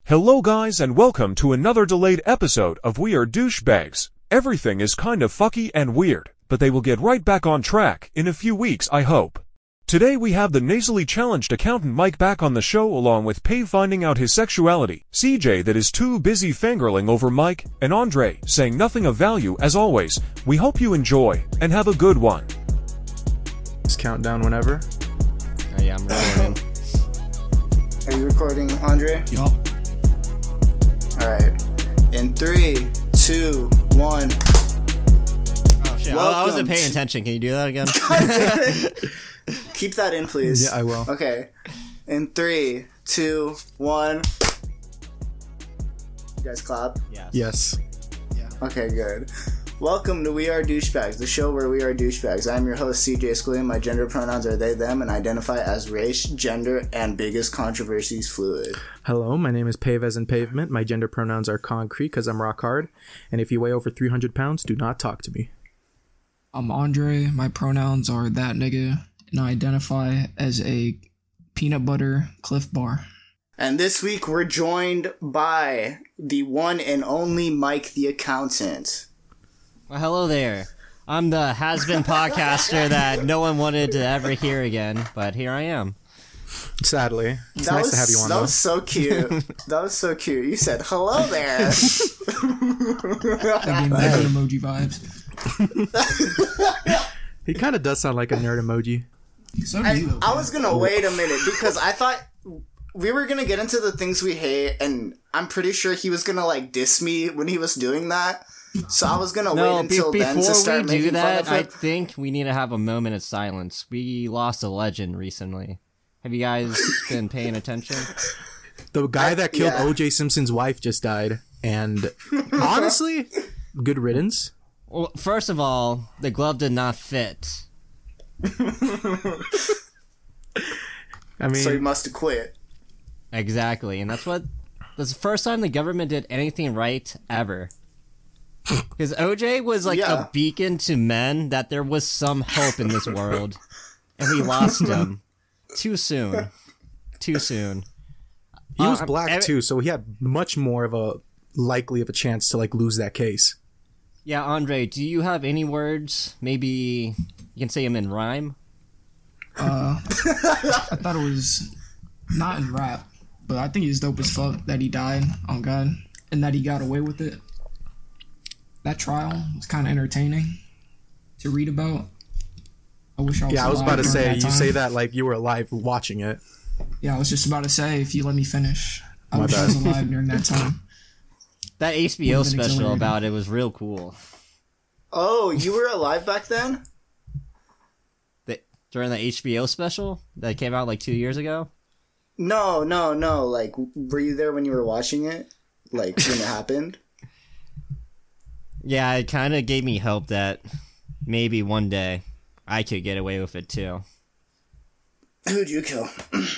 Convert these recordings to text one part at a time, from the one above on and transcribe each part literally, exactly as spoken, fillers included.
Hello guys and welcome to another delayed episode of We Are Douchebags. Everything is kind of fucky and weird, but they will get right back on track in a few weeks, I hope. Today we have the nasally challenged accountant Mike back on the show along with Pave finding out his sexuality, C J that is too busy fangirling over Mike, and Andre saying nothing of value as always. We hope you enjoy, and have a good one. Just count down whenever. Oh yeah, I'm recording. Are you recording, Andre? Yup. Alright. In three, two, one. Oh shit, I, I wasn't paying attention. Can you do that again? Keep that in, please. Yeah, I will. Okay. In three, two, one. You guys clap? Yes. Yes. Yeah. Okay, good. Welcome to We Are Douchebags, the show where we are douchebags. I'm your host, C J Scullion. My gender pronouns are they, them, and identify as race, gender, and biggest controversies fluid. Hello, my name is Pave as in pavement. My gender pronouns are concrete because I'm rock hard. And if you weigh over three hundred pounds, do not talk to me. I'm Andre. My pronouns are that nigga, and I identify as a peanut butter Cliff Bar. And this week we're joined by the one and only Mike the accountant. Well, hello there. I'm the has-been podcaster that no one wanted to ever hear again, but here I am. Sadly. It's that nice was, to have you on, That though. was so cute. That was so cute. You said, hello there. That gave me nerd emoji vibes. He kind of does sound like a nerd emoji. So do I, you, though, I was going to wait a minute because I thought we were going to get into the things we hate, and I'm pretty sure he was going to, like, diss me when he was doing that. So I was gonna No, wait until be- then to before start we do making that, fun I of him. think we need to have a moment of silence. We lost a legend recently. Have you guys been paying attention? The guy I- that killed yeah. O J Simpson's wife just died. And honestly, good riddance. Well, first of all, the glove did not fit. I mean, So he must have quit. Exactly, and that's what... That's the first time the government did anything right ever. Because O J was like Yeah. a beacon to men that there was some hope in this world. And we lost him. Too soon. Too soon. he was uh, black every- too, so he had much more of a likely of a chance to like lose that case. Yeah, Andre, do you have any words? Maybe you can say them in rhyme? Uh, I thought it was not in rap, but I think it's dope as fuck that he died on God and that he got away with it. That trial was kind of entertaining to read about. I wish I was Yeah, I was alive about to during say, that you time. say that like you were alive watching it. Yeah, I was just about to say, if you let me finish, I My wish I bad. was alive during that time. That H B O Would've been special exhilarating. about it was real cool. Oh, you were alive back then? The, during the H B O special that came out like two years ago? No, no, no. Like, were you there when you were watching it? Like, when it happened? Yeah, it kind of gave me hope that maybe one day I could get away with it too. Who'd you kill?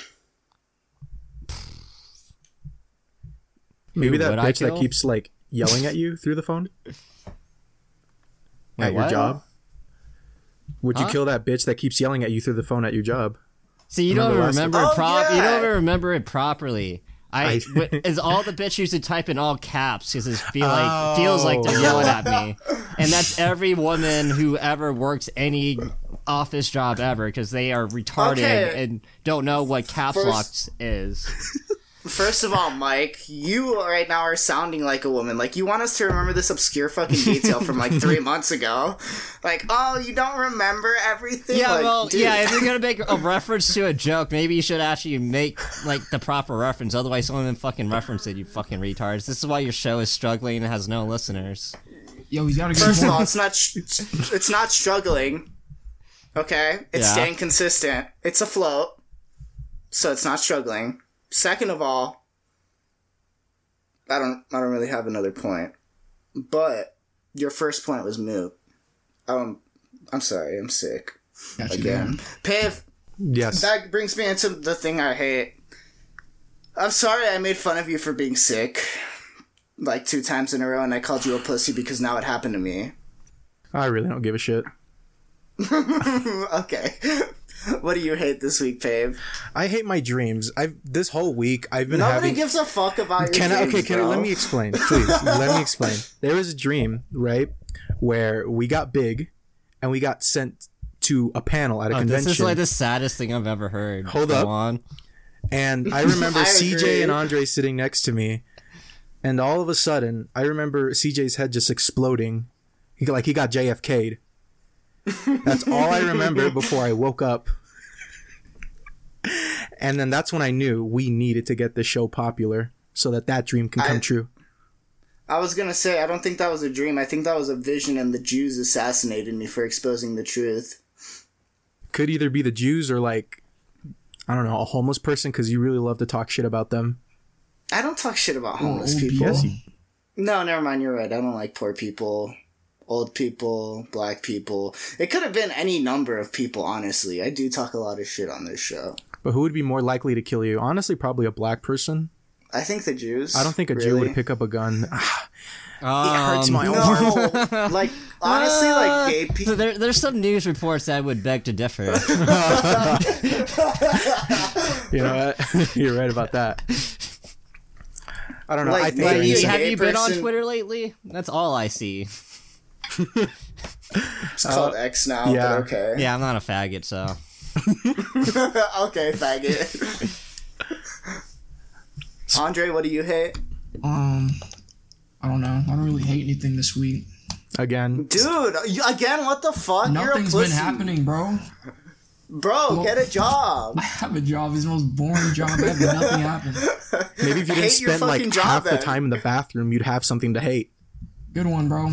Maybe Who that would I bitch that kill? keeps like yelling at you through the phone Wait, at your what? job. Would you Huh? kill that bitch that keeps yelling at you through the phone at your job? See, you don't even Remember last- remember it Oh, prop. You yeah. don't even remember it properly. I, I- w- is all the bitch used to type in all caps because it feel like feels like they're Oh. yelling at me, and that's every woman who ever works any office job ever because they are retarded Okay. and don't know what caps First- lock is. First of all, Mike, you right now are sounding like a woman. Like, you want us to remember this obscure fucking detail from, like, three months ago. Like, oh, you don't remember everything? Yeah, Like, well, dude. yeah. If you're gonna make a reference to a joke, maybe you should actually make like the proper reference. Otherwise, someone even fucking reference it. You fucking retards. This is why your show is struggling and has no listeners. Yo, we gotta get First of more- all, it's not sh- it's not struggling. Okay? It's Yeah. staying consistent. It's afloat. So it's not struggling. Second of all, I don't I don't really have another point. But your first point was moot. Um I'm sorry, I'm sick. Got you Again. down. Piv, Yes. that brings me into the thing I hate. I'm sorry I made fun of you for being sick. Like two times in a row, and I called you a pussy because now it happened to me. I really don't give a shit. Okay. What do you hate this week, Pave? I hate my dreams. I've this whole week I've been Nobody having. gives a fuck about your Can I? dreams, Okay, can I, bro. let me explain, please. Let me explain. There was a dream, right, where we got big, and we got sent to a panel at a Oh, convention. this is like the saddest thing I've ever heard. Hold Go up. on. And I remember I C J agree. and Andre sitting next to me, and all of a sudden, I remember C J's head just exploding. He like he got J F K'd. That's all I remember before I woke up. And then that's when I knew we needed to get the show popular so that that dream can come I- true. I was gonna say, I don't think that was a dream. I think that was a vision, and the Jews assassinated me for exposing the truth. Could either be the Jews or like, I don't know, a homeless person because you really love to talk shit about them. I don't talk shit about homeless old people. Yes, you- No, never mind. You're right. I don't like poor people, old people, black people. It could have been any number of people, honestly. I do talk a lot of shit on this show. But who would be more likely to kill you? Honestly, probably a black person. I think the Jews. I don't think a Jew really. would pick up a gun. Um, It hurts my arm. No, like, honestly, like, gay So people. there, there's some news reports that would beg to differ. You know what? You're right about that. I don't know. Like, I think But maybe you, a have gay you been on person- Twitter lately? That's all I see. It's called X now, yeah. but okay. Yeah, I'm not a faggot, so. Okay, faggot. Andre, what do you hate? Um, I don't know. I don't really hate anything this week. again. Dude, you, again, what the fuck? You're a Nothing's pussy. been happening, bro. Bro, get a job. I have a job. It's the most boring job ever. Nothing happened. Maybe if you didn't Hate your spend like fucking job, half the then. time in the bathroom, you'd have something to hate. Good one, bro.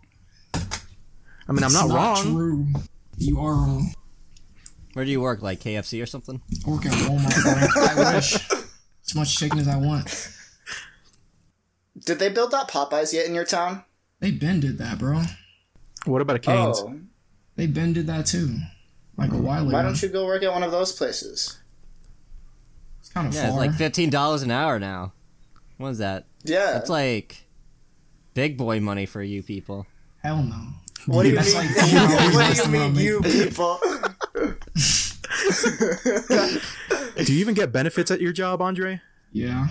I mean, I'm It's not, wrong. True. You are wrong. Where do you work? Like K F C or something? I work at Walmart, bro. I wish. As much chicken as I want. Did they build that Popeyes yet in your town? They Ben did that, bro. What about a Cane's? Oh, They Ben did that too. Like a while ago. why don't you go work at one of those places? It's kind of Yeah, it's far. like fifteen dollars an hour now. What is that? Yeah. That's like big boy money for you people. Hell no. What do you That's mean? like four dollars what less do you than what mean, I'm you making. people? Do you even get benefits at your job, Andre? Yeah.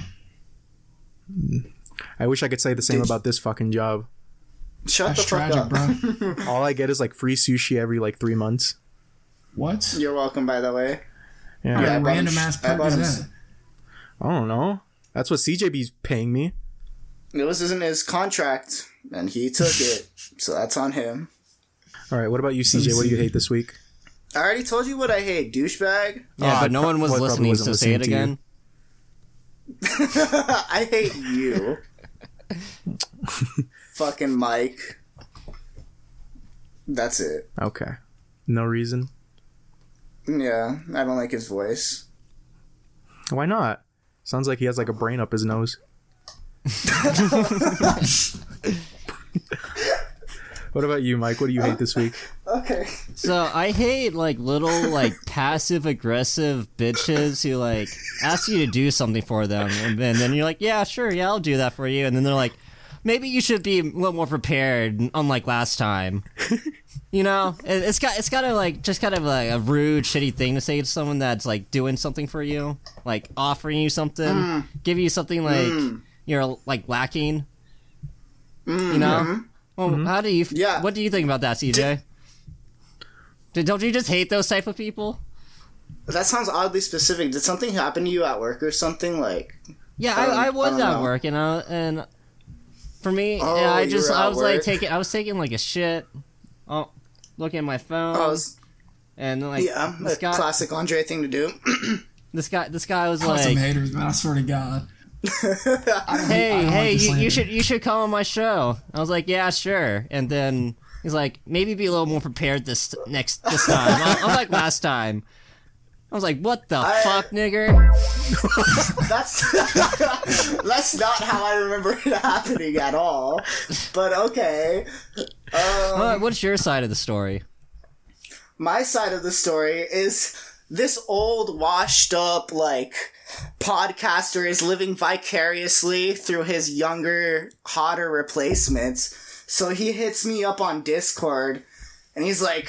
I wish I could say the same Did- about this fucking job. Shut That's the fuck tragic, up. bro. All I get is like free sushi every like three months. What? You're welcome, by the way. Yeah, Yeah, I What bought him random sh- ass I perk bought is him that? s- I don't know. That's what C J B's paying me. It was in his contract, and he took it, so that's on him. All right, what about you, C J? What do you hate this week? I already told you what I hate, douchebag. Yeah, Oh, but no I one was pro- probably listening, wasn't so say it listening to you. again. I hate you. Fucking Mike. That's it. Okay. No reason. Yeah, I don't like his voice. Why not? Sounds like he has like a brain up his nose. What about you, Mike? What do you hate this week? Okay. So I hate like little like passive aggressive bitches who like ask you to do something for them, and then, then you're like, yeah, sure, yeah, I'll do that for you, and then they're like, maybe you should be a little more prepared, unlike last time. You know, it, it's got it's kind of like just kind of like a rude, shitty thing to say to someone that's like doing something for you, like offering you something, give you something like Mm. you're like lacking. Mm, You know. mhm. Well, how do you? f- Yeah. What do you think about that, C J? Did, don't you just hate those type of people? That sounds oddly specific. Did something happen to you at work or something? Like, Yeah, Um, I, I I was don't at know. work, you know, and for me, Oh, yeah, I you just were I at was like work? taking I was taking like a shit, oh, looking at my phone, oh, it's- and like yeah, this a guy, classic Andre thing to do. this guy, this guy was I have some like, haters, man. I swear to God. I don't hate- I hey, don't hey, like the you, you slander. should you should come on my show. I was like, yeah, sure, and then he's like, maybe be a little more prepared this next this time. I, I'm like last time. I was like, what the I- fuck, nigger? That's that's not how I remember it happening at all. But okay. Um, What- what's your side of the story? my side of the story is this old, washed up, like, podcaster is living vicariously through his younger, hotter replacements. So he hits me up on Discord, and he's like,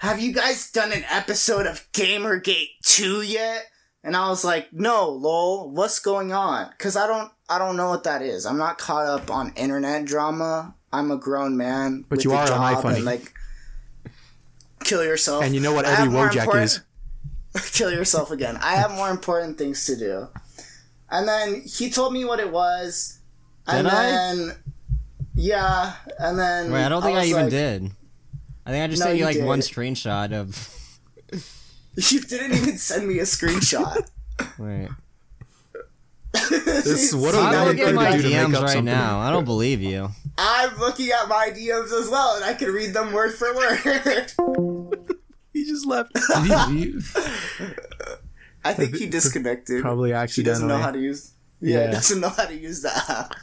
have you guys done an episode of Gamergate two yet? And I was like, no, lol, what's going on? Because I don't, I don't know what that is. I'm not caught up on internet drama. I'm a grown man. But with you a are job on iFunny. and, like, kill yourself. And you know what I every have more Wojak important- is. Kill yourself again. I have more important things to do. And then he told me what it was. And Did I? then, yeah, and then. Wait, I don't think I, was even like, did. I think I just No, sent you you like did. one screenshot of. You didn't even send me a screenshot. Wait. This, what a I'm weird looking thing at my to do to D Ms make up right something. now. I don't believe you. I'm looking at my D Ms as well, and I can read them word for word. He just left. Did he leave? I think he disconnected. Probably He accidentally. doesn't know how to use. Yeah, Yeah. he doesn't know how to use the app.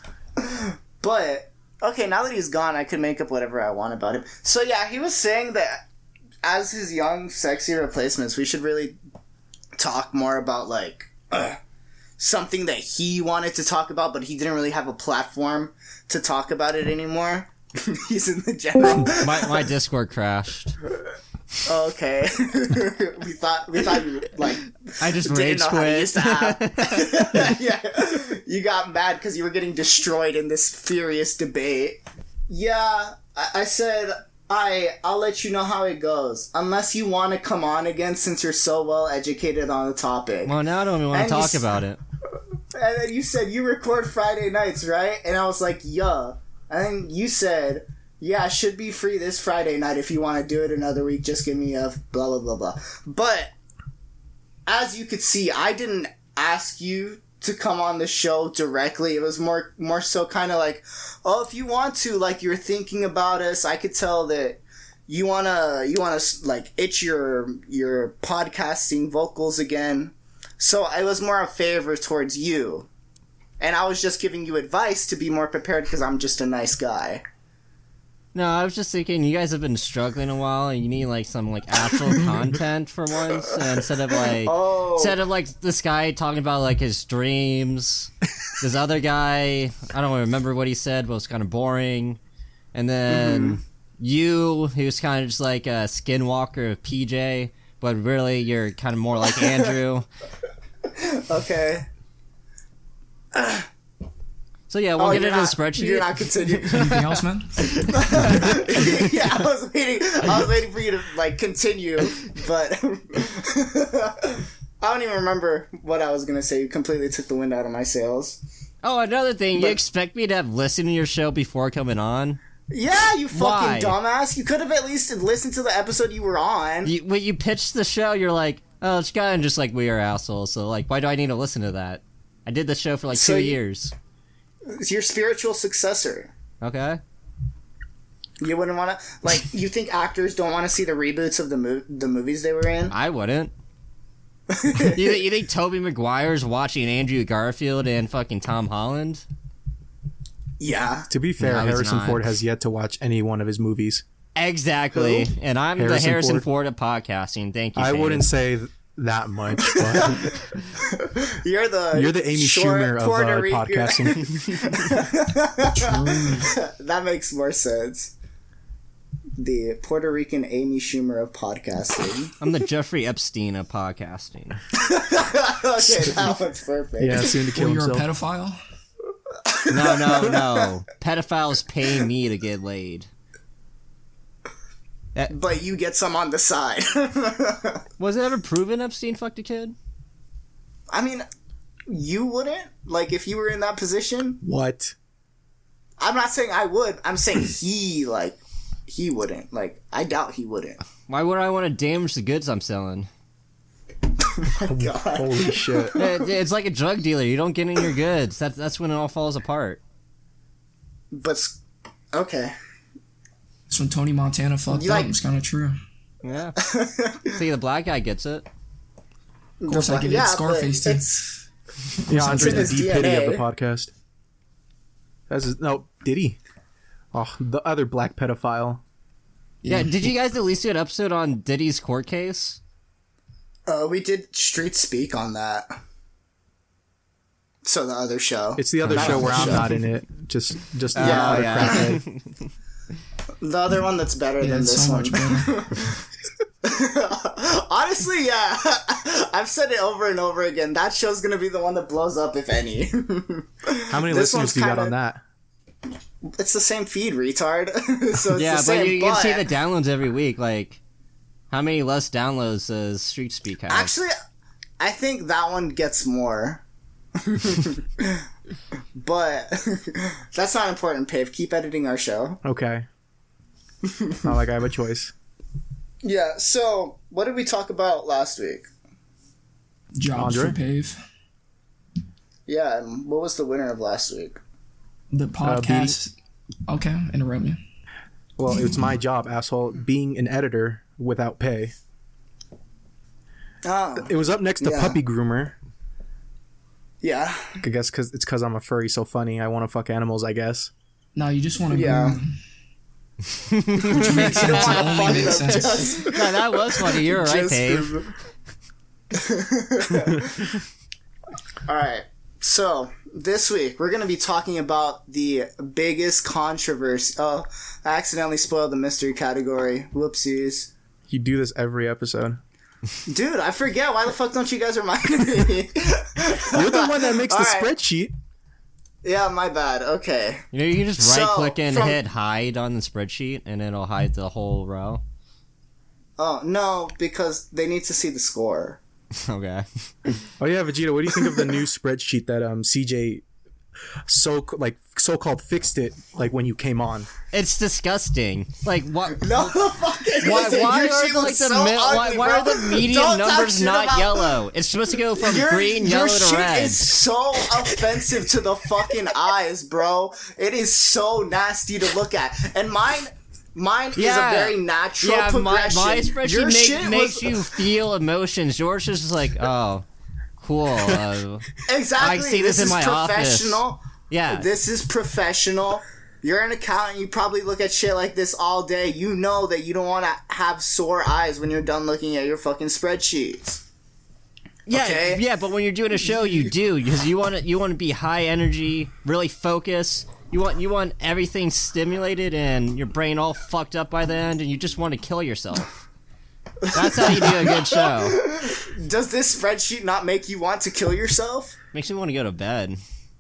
But okay, now that he's gone, I can make up whatever I want about him. So yeah, he was saying that as his young, sexy replacements, we should really talk more about like uh, something that he wanted to talk about, but he didn't really have a platform to talk about it anymore. He's in the general. My my Discord crashed. Oh, okay. we thought we thought you like I just didn't rage know how to use quit. the app. Yeah, you got mad because you were getting destroyed in this furious debate. Yeah, I, I said I I'll let you know how it goes, unless you want to come on again since you're so well educated on the topic. Well, now I don't even want And to you talk s- about it. And then you said you record Friday nights, right? And I was like, yeah. And then you said, yeah, I should be free this Friday night if you want to do it another week. Just give me a blah, blah, blah, blah. But as you could see, I didn't ask you to come on the show directly. It was more, more so kind of like, oh, if you want to, like you're thinking about us, I could tell that you want to, you want to like itch your, your podcasting vocals again. So it was more a favor towards you. And I was just giving you advice to be more prepared because I'm just a nice guy. No, I was just thinking you guys have been struggling a while and you need like some like actual content for once and instead of like Oh. instead of like this guy talking about like his dreams. This other guy, I don't remember what he said, but it was kind of boring. And then Mm-hmm. you, he was kind of just like a skinwalker of P J, but really you're kind of more like Andrew. Okay. So yeah, we'll Oh, get you're into the not- spreadsheet. You're not continuing. Anything else, man? Yeah, I was waiting. I was waiting for you to like continue, but I don't even remember what I was gonna say. You completely took the wind out of my sails. Oh, another thing, you But- expect me to have listened to your show before coming on? Yeah, you Why? fucking dumbass. You could have at least listened to the episode you were on. You, when you pitched the show, you're like, oh, it's kind of just like we are assholes, so like, why do I need to listen to that? I did the show for like So two you- years. It's your spiritual successor. Okay. You wouldn't want to like. You think actors don't want to see the reboots of the mo- the movies they were in? I wouldn't. you, thi- you think Tobey Maguire's watching Andrew Garfield and fucking Tom Holland? Yeah. To be fair, No, he's Harrison not. Ford has yet to watch any one of his movies. Exactly. Who? And I'm Harrison the Harrison Ford? Ford of podcasting. Thank you, I Shane. wouldn't say th- that much, but You're the you're the Amy short Schumer of Puerto uh, Rican- podcasting. That makes more sense. The Puerto Rican Amy Schumer of podcasting. I'm the Jeffrey Epstein of podcasting. Okay, that one's perfect. Yeah, soon to Or kill you're a himself. pedophile? No, no, no. Pedophiles pay me to get laid. But you get some on the side. Was it ever proven Epstein fucked a kid? I mean, you wouldn't? Like, if you were in that position? What? I'm not saying I would. I'm saying he, like, he wouldn't. Like, I doubt he wouldn't. Why would I want to damage the goods I'm selling? God. Holy shit. It- it's like a drug dealer. You don't get in your goods. That's that's when it all falls apart. But, s- okay. That's when Tony Montana fucked You up. like- It's kind of true. Yeah. See, the black guy gets it. Of course, I get Yeah, it. Scarface, but too. it's, Yeah, Andre's in the his D P of D N A. the podcast. That's his, no, did he? Oh, the other black pedophile. Yeah. Did you guys at least do an episode on Diddy's court case? uh, we did Street Speak on that. So the other show. It's the other Not show on where the I'm show. not in it. Just, just the Oh, other yeah. crackhead. The other one that's better Yeah, than it's this so one. much better. Honestly, yeah. I've said it over and over again. That show's gonna be the one that blows up, if any. How many This listeners one's do you got kinda- on that? It's the same feed, retard. So it's Yeah, the but same, you, you can see the downloads every week. Like, how many less downloads does Street Speak have? Actually, I think that one gets more. But that's not important, Pave. Keep editing our show. Okay. Not like I have a choice. Yeah, so what did we talk about last week? Jobs Andre? for Pave. Yeah, and what was the winner of last week? The podcast. okay, interrupt me. Well, it's my job, asshole, being an editor without pay. Oh, It was up next to Yeah. Puppy Groomer. yeah. I guess cause it's because I'm a furry so funny. I want to fuck animals, I guess. No, you just want to Yeah. groom. Which makes You don't sense. want It to only fuck makes them, sense. just, Yeah, that was funny. You're right, just Dave. groom them. Alright, so this week we're going to be talking about the biggest controversy. Oh, I accidentally spoiled the mystery category. Whoopsies. You do this every episode. Dude, I forget. Why the fuck don't you guys remind me? You're the one that makes the All right. spreadsheet. Yeah, my bad. Okay. You know, you can just So, right click and from- hit hide on the spreadsheet, and it'll hide the whole row. Oh, no, because they need to see the score. Okay. Oh yeah, Vegeta, what do you think of the new spreadsheet that um C J so like so called fixed it like when you came on? It's disgusting. Like, what? No, the fuck it Why, isn't. why Your are shit the, like was the so mi- why, ugly, why bro. are the median Don't talk numbers shit not about- yellow? It's supposed to go from Your, green, your yellow to shit red. is so offensive to the fucking eyes, bro. It is so nasty to look at. And mine, mine Yeah. is a very natural Yeah, my, progression. my spreadsheet Your make, shit makes was you feel emotions. Yours is just like, oh, cool. Uh, exactly. I see this in is my office. professional. yeah. This is professional. You're an accountant. You probably look at shit like this all day. You know that you don't want to have sore eyes when you're done looking at your fucking spreadsheets. Yeah, Okay. yeah, but when you're doing a show, you do because you want to you want to be high energy, really focus. You want you want everything stimulated and your brain all fucked up by the end, and you just want to kill yourself. That's how you do a good show. Does this spreadsheet not make you want to kill yourself? Makes me want to go to bed.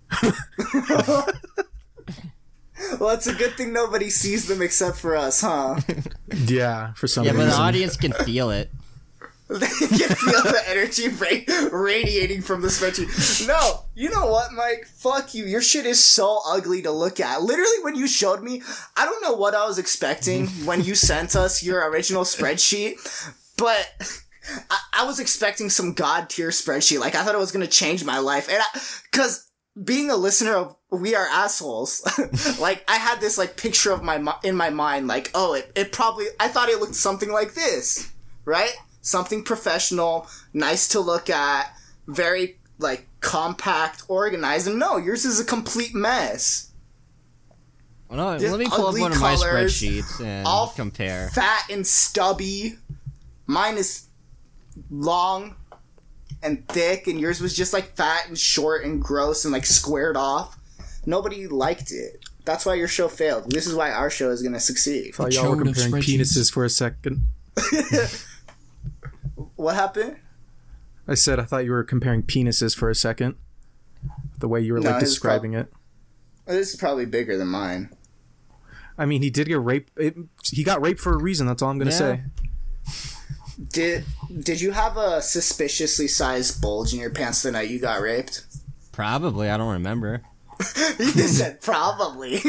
Well, it's a good thing nobody sees them except for us, huh? Yeah, for some Yeah, but reason. the audience can feel it. They can feel the energy ra- radiating from the spreadsheet. No, you know what, Mike? Fuck you. Your shit is so ugly to look at. Literally, when you showed me, I don't know what I was expecting when you sent us your original spreadsheet, but I, I was expecting some god tier spreadsheet. Like, I thought it was going to change my life. And I, cause being a listener of We Are Assholes, like, I had this, like, picture of my, mi- in my mind, like, oh, it, it probably, I thought it looked something like this, right? Something professional, nice to look at, very, like, compact, organized. And no, yours is a complete mess. Well, no, Just let me pull up ugly one of my colors, spreadsheets and all compare. Fat and stubby. Mine is long and thick, and yours was just, like, fat and short and gross and, like, squared off. Nobody liked it. That's why your show failed. This is why our show is going to succeed. thought y'all were Chode of comparing spreadsheets. penises for a second. What happened? I said I thought you were comparing penises for a second. The way you were No, like his describing it. This is probably bigger than mine. I mean, he did get raped. It, he got raped for a reason. That's all I'm gonna Yeah. say. Did Did you have a suspiciously sized bulge in your pants the night you got raped? Probably, I don't remember. You said probably.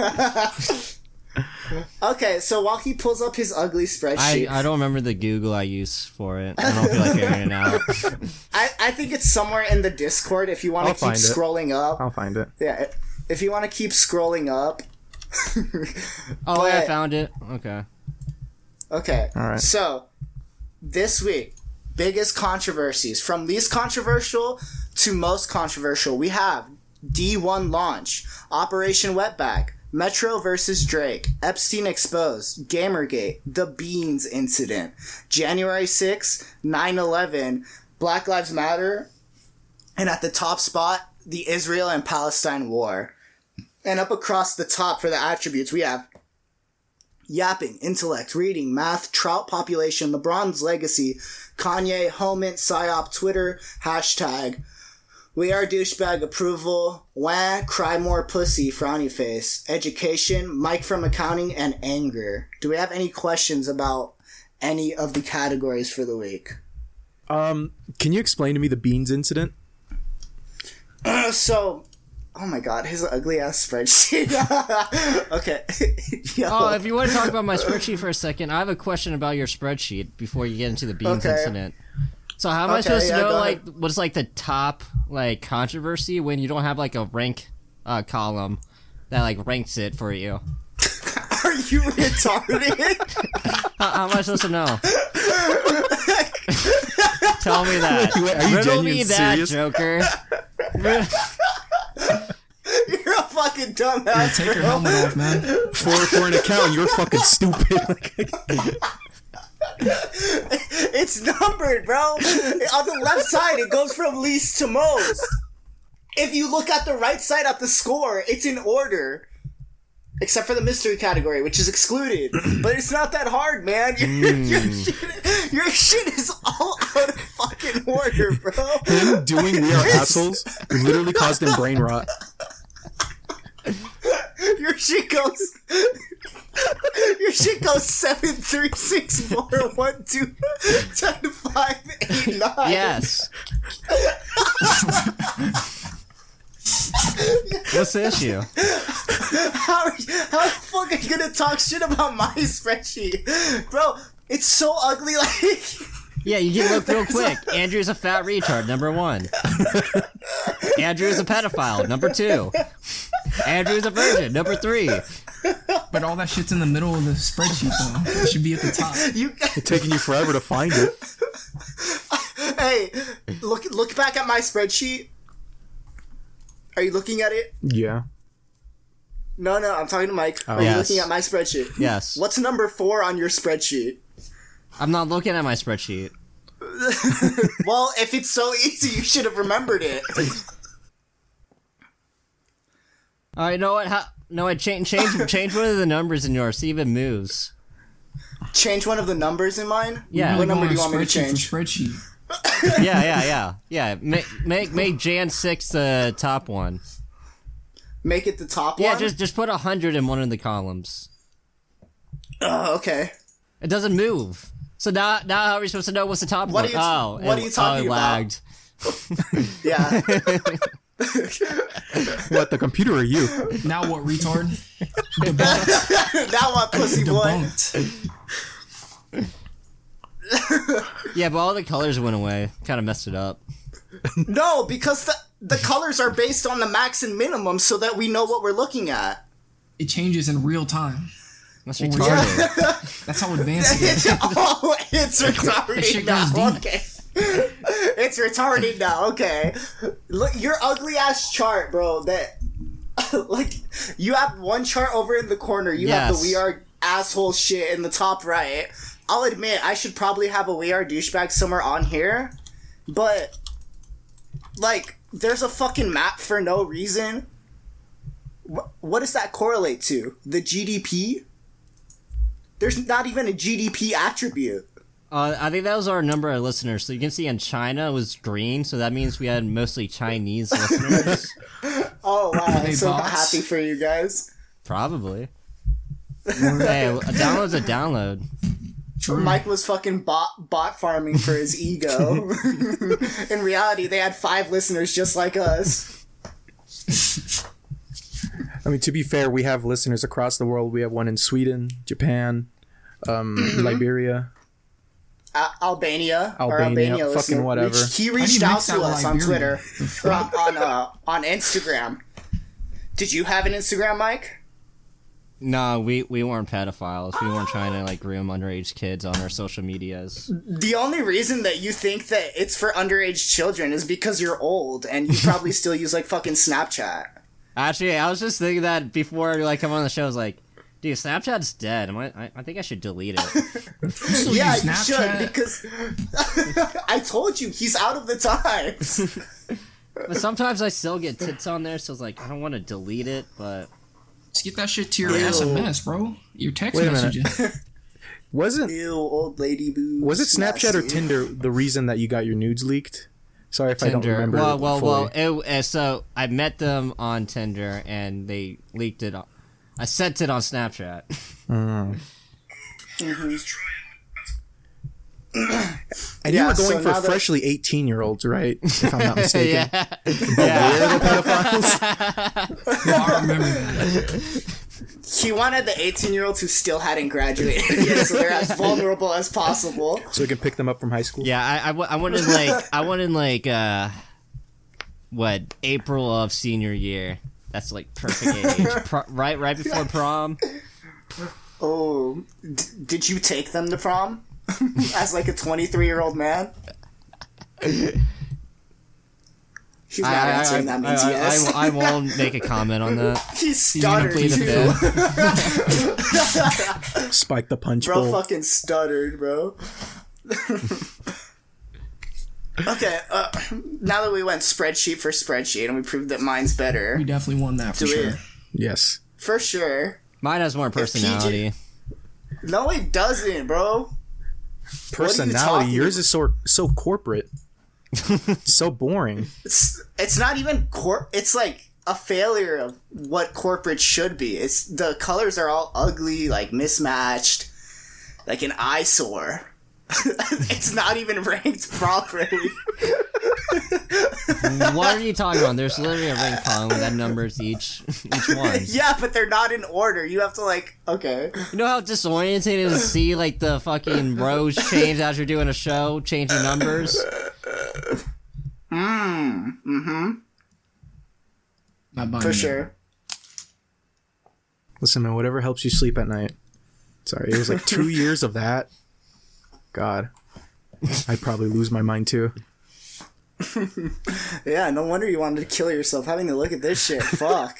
Okay, so while he pulls up his ugly I, spreadsheet, I, I don't remember the Google I use for it. I don't feel like figuring it out. I, think it's somewhere in the Discord if you want to I'll keep find it. scrolling up. I'll find it. Yeah, if you want to keep scrolling up. Oh, I But- found it. Okay. Okay. All right. So, this week, biggest controversies. From least controversial to most controversial, we have D one launch, Operation Wetback, Metro versus Drake, Epstein exposed, Gamergate, The Beans incident, January sixth, nine eleven, Black Lives Matter, and at the top spot, the Israel and Palestine war. And up across the top for the attributes, we have Yapping, intellect, reading, math, trout population, LeBron's legacy, Kanye, Homint, Psyop, Twitter, hashtag, we are douchebag approval, wah, cry more pussy, frowny face, education, Mike from accounting, and anger. Do we have any questions about any of the categories for the week? Um, can you explain to me the beans incident? Uh, so, oh my god, his ugly ass spreadsheet. Okay. Yo. Oh, if you want to talk about my spreadsheet for a second, I have a question about your spreadsheet before you get into the beans Okay. incident. So how am I Okay, supposed to yeah, know, go like, ahead. what's, like, the top, like, controversy when you don't have, like, a rank uh, column that, like, ranks it for you? Are you retarded? How, how am I supposed to know? Tell me that. Wait, are you Riddle me genuine that, serious? Joker. Rid- You're a fucking dumbass. Take your helmet off, man. For for an account, you're fucking stupid. It's numbered, bro. On the left side, it goes from least to most. If you look at the right side at the score, it's in order. Except for the mystery category, which is excluded. But it's not that hard, man. Your, Mm. your, shit, your shit is all out of fucking order, bro. Him doing we are assholes literally caused him brain rot. Your shit goes... Your shit goes seven, three, six, four, one, two, ten, five, eight, nine. yes. What's the issue? How are you, how the fuck are you gonna talk shit about my spreadsheet? Bro, it's so ugly, like... Yeah, you can look real quick. Andrew's a fat retard, number one. Andrew's a pedophile, number two. Andrew's a virgin, number three. But all that shit's in the middle of the spreadsheet, though. It should be at the top. You, It's taking you forever to find it. hey, look look back at my spreadsheet. Are you looking at it? Yeah. No, no, I'm talking to Mike. Are you Yes. looking at my spreadsheet? Yes. What's number four on your spreadsheet? I'm not looking at my spreadsheet. Well, if it's so easy, you should have remembered it. All right, you know what? How, no, I change change change one of the numbers in yours. See if it moves. Change one of the numbers in mine? Yeah. What number do you Going want me to spreadsheet change? For spreadsheet. Yeah, yeah, yeah, yeah. Make make make Jan six the top one. Make it the top Yeah, one? just just put a hundred in one of the columns. Oh, okay. It doesn't move. So now now how are we supposed to know what's the top What one? are you- oh, what it, are you talking oh, it about? lagged. Yeah. What, the computer or you? Now what, retard? Debunked. Now what, pussy boy? Debunked. Yeah, but all the colors went away. Kind of messed it up. No, because the, the colors are based on the max and minimum so that we know what we're looking at. It changes in real time. That's Well, retarded. That's how advanced it is. Oh, it's That retarded shit now. goes deep. Okay. It's retarded now. Okay. Look, your ugly ass chart, bro. That, like, you have one chart over in the corner. You have Yes. the We Are Asshole shit in the top right. I'll admit, I should probably have a We Are Douchebag somewhere on here. But, like, there's a fucking map for no reason. Wh- What does that correlate to? The G D P? There's not even a G D P attribute. Uh, I think that was our number of listeners. So you can see in China it was green, so that means we had mostly Chinese listeners. Oh wow, I'm they so bots? happy for you guys. Probably. Hey, a download's a download. True. Mike was fucking bot bot farming for his ego. In reality, they had five listeners just like us. I mean, to be fair, we have listeners across the world. We have one in Sweden, Japan, um, Liberia. A- Albania, our Albania, Albania fucking listener, whatever. reached- he do reached you out mix to out us on Liberia? Twitter, or on on, uh, on Instagram. Did you have an Instagram, Mike? No, we, we weren't pedophiles. We weren't trying to like groom underage kids on our social medias. The only reason that you think that it's for underage children is because you're old and you probably still use like fucking Snapchat. Actually, I was just thinking that before like come on the show. I was like, dude, Snapchat's dead. Am I, I, I think I should delete it. Still Yeah, use you should Snapchat? because I told you he's out of the times. But sometimes I still get tits on there, so it's like I don't want to delete it, but text. Get that shit to your Ew. S M S, bro. Your text Wait a minute. messages. Wasn't Ew, old lady boobs. was it Snapchat or Nasty. Tinder the reason that you got your nudes leaked? Sorry if I don't Tinder. remember. Well, well, fully. well. It, uh, so I met them on Tinder, and they leaked it. On, I sent it on Snapchat. Mm. And Yeah, you were so going for now that- freshly eighteen-year-olds, right? If I'm not mistaken. yeah. Where are the pedophiles? No, I remember that. He wanted the eighteen-year-olds who still hadn't graduated yet, so they're as vulnerable as possible. So we can pick them up from high school. Yeah, I, I, w- I wanted like I wanted like uh, what April of senior year. That's like perfect age, Pro- right? Right before prom. Oh, d- did you take them to prom as like a twenty-three-year-old man? He's not I, answering. I, That means I, yes. I, I won't make a comment on that. he You gonna stuttered plead too. the fifth? Spike the punch Bro, bowl. fucking stuttered, bro. Okay, uh, now that we went spreadsheet for spreadsheet and we proved that mine's better, We definitely won that for do sure. it Yes. for sure. Mine has more personality. No, it doesn't, bro. Personality. talking Yours is so so corporate. So boring. It's it's not even cor. It's like a failure of what corporate should be. It's the colors are all ugly, like mismatched, like an eyesore. It's not even ranked properly. What are you talking about? There's literally a rank column that numbers each each one. Yeah, but they're not in order. You have to like okay. You know how disorienting it is to see like the fucking rows change as you're doing a show, changing numbers. Mm. Mm-hmm. Not buying For that. sure. Listen, man, whatever helps you sleep at night. Sorry, it was like two years of that. God. I'd probably lose my mind too. Yeah, no wonder you wanted to kill yourself having to look at this shit. Fuck.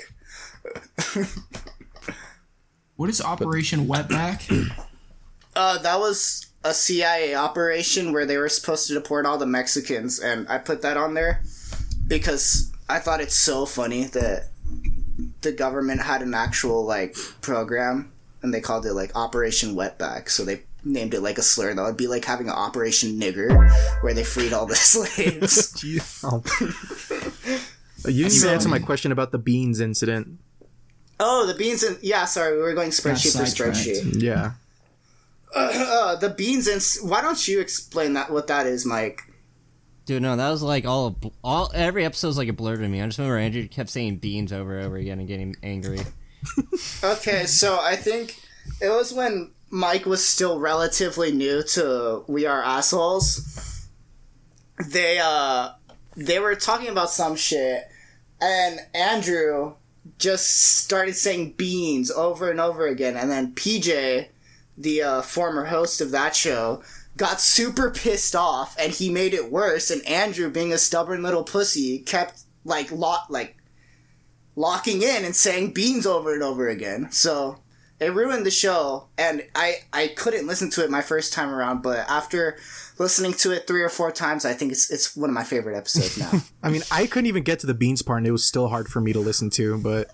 What is Operation Wetback? Uh, that was a C I A operation where they were supposed to deport all the Mexicans, and I put that on there because I thought it's so funny that the government had an actual, like, program, and they called it, like, Operation Wetback, so they named it, like, a slur. That would be like having an Operation Nigger, where they freed all the slaves. Oh. You didn't even answer my question about the beans incident. Oh, the beans and... Yeah, sorry, we were going spreadsheet for sidetracked. spreadsheet. Yeah. Uh, the beans and... Why don't you explain that? What that is, Mike? Dude, no, that was like all, a bl- all every episode was like a blur to me. I just remember Andrew kept saying beans over and over again and getting angry. Okay, so I think it was when Mike was still relatively new to We Are Assholes. They, uh, they were talking about some shit, and Andrew just started saying beans over and over again, and then P J, the uh, former host of that show, got super pissed off, and he made it worse, and Andrew, being a stubborn little pussy, kept, like, lock, like, locking in and saying beans over and over again. So it ruined the show, and I, I couldn't listen to it my first time around, but after listening to it three or four times, I think it's it's one of my favorite episodes now. I mean, I couldn't even get to the beans part, and it was still hard for me to listen to, but...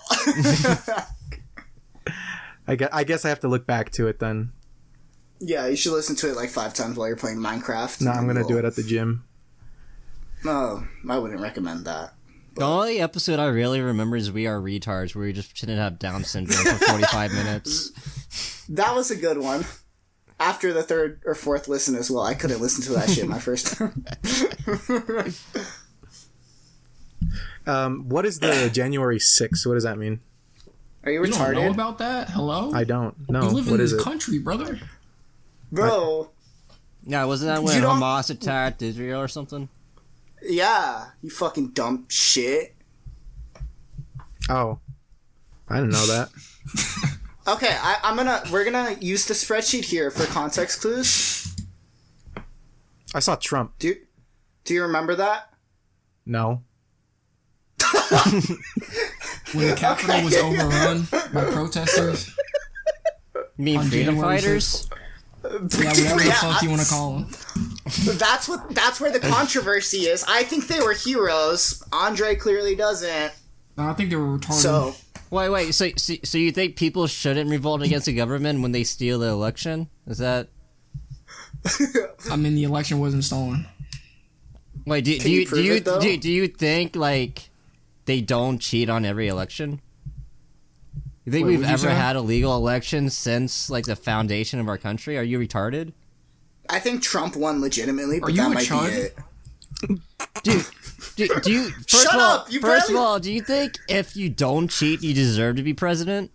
I guess, I guess I have to look back to it then. Yeah, you should listen to it like five times while you're playing Minecraft. No, I'm going to do it at the gym. No, I wouldn't recommend that. The only episode I really remember is We Are Retards, where we just pretended to have Down syndrome for forty-five minutes. That was a good one. After the third or fourth listen as well, I couldn't listen to that shit my first time. Um, what is the January sixth? What does that mean? Are you You don't know retarded? about that? Hello? I don't know. you live What in is this it? country, brother. Bro, Yeah, wasn't that when You don't- Hamas attacked Israel or something? yeah, you fucking dumb shit. Oh. I didn't know that. Okay, I, I'm gonna, we're gonna use the spreadsheet here for context clues. I saw Trump. Do, do you remember that? No. When the Capitol was overrun by protesters. You mean On freedom January fighters? Yeah, whatever the Yeah, fuck you want to call them. That's what, that's where the controversy is. I think they were heroes. Andre clearly doesn't. No, I think they were retarded. So, Wait, wait. So, so, so you think people shouldn't revolt against the government when they steal the election? Is that? I mean, the election wasn't stolen. Wait, do, do Can you you do prove you it, though? do, do you think like they don't cheat on every election? You think Wait, we've what'd you ever say? had a legal election since like the foundation of our country? Are you retarded? I think Trump won legitimately, but Are you that a might child? be it. Dude, do, do you first Shut of all, up, you first barely- of all, do you think if you don't cheat, you deserve to be president?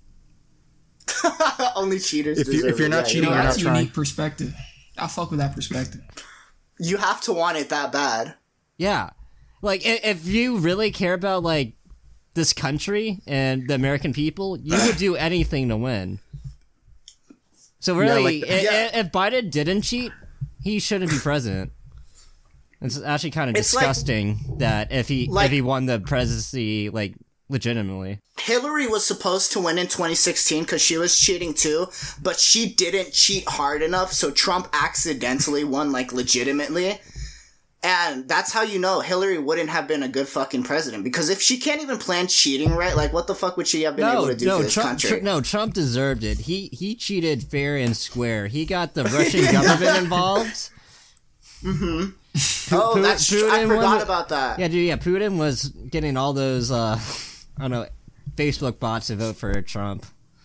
Only cheaters If you- deserve if you're it. not Yeah, cheating, You know, you're that's not a trying. unique perspective. I fuck with that perspective. You have to want it that bad. Yeah, like i- if you really care about like this country and the American people, you would do anything to win. So really, like i- Yeah. i- if Biden didn't cheat, he shouldn't be president. It's actually kind of It's like- disgusting that if he like- if he won the presidency like legitimately. Hillary was supposed to win in twenty sixteen because she was cheating too, but she didn't cheat hard enough, so Trump accidentally won, like, legitimately. And that's how you know Hillary wouldn't have been a good fucking president, because if she can't even plan cheating right, like, what the fuck would she have been able No, to do no, for this Trump, country? Tr- no, Trump deserved it. He he cheated fair and square. He got the Russian government involved. oh, Pu- that's true. I Putin forgot won- about that. Yeah, dude. Yeah, Putin was getting all those uh, I don't know, Facebook bots to vote for Trump.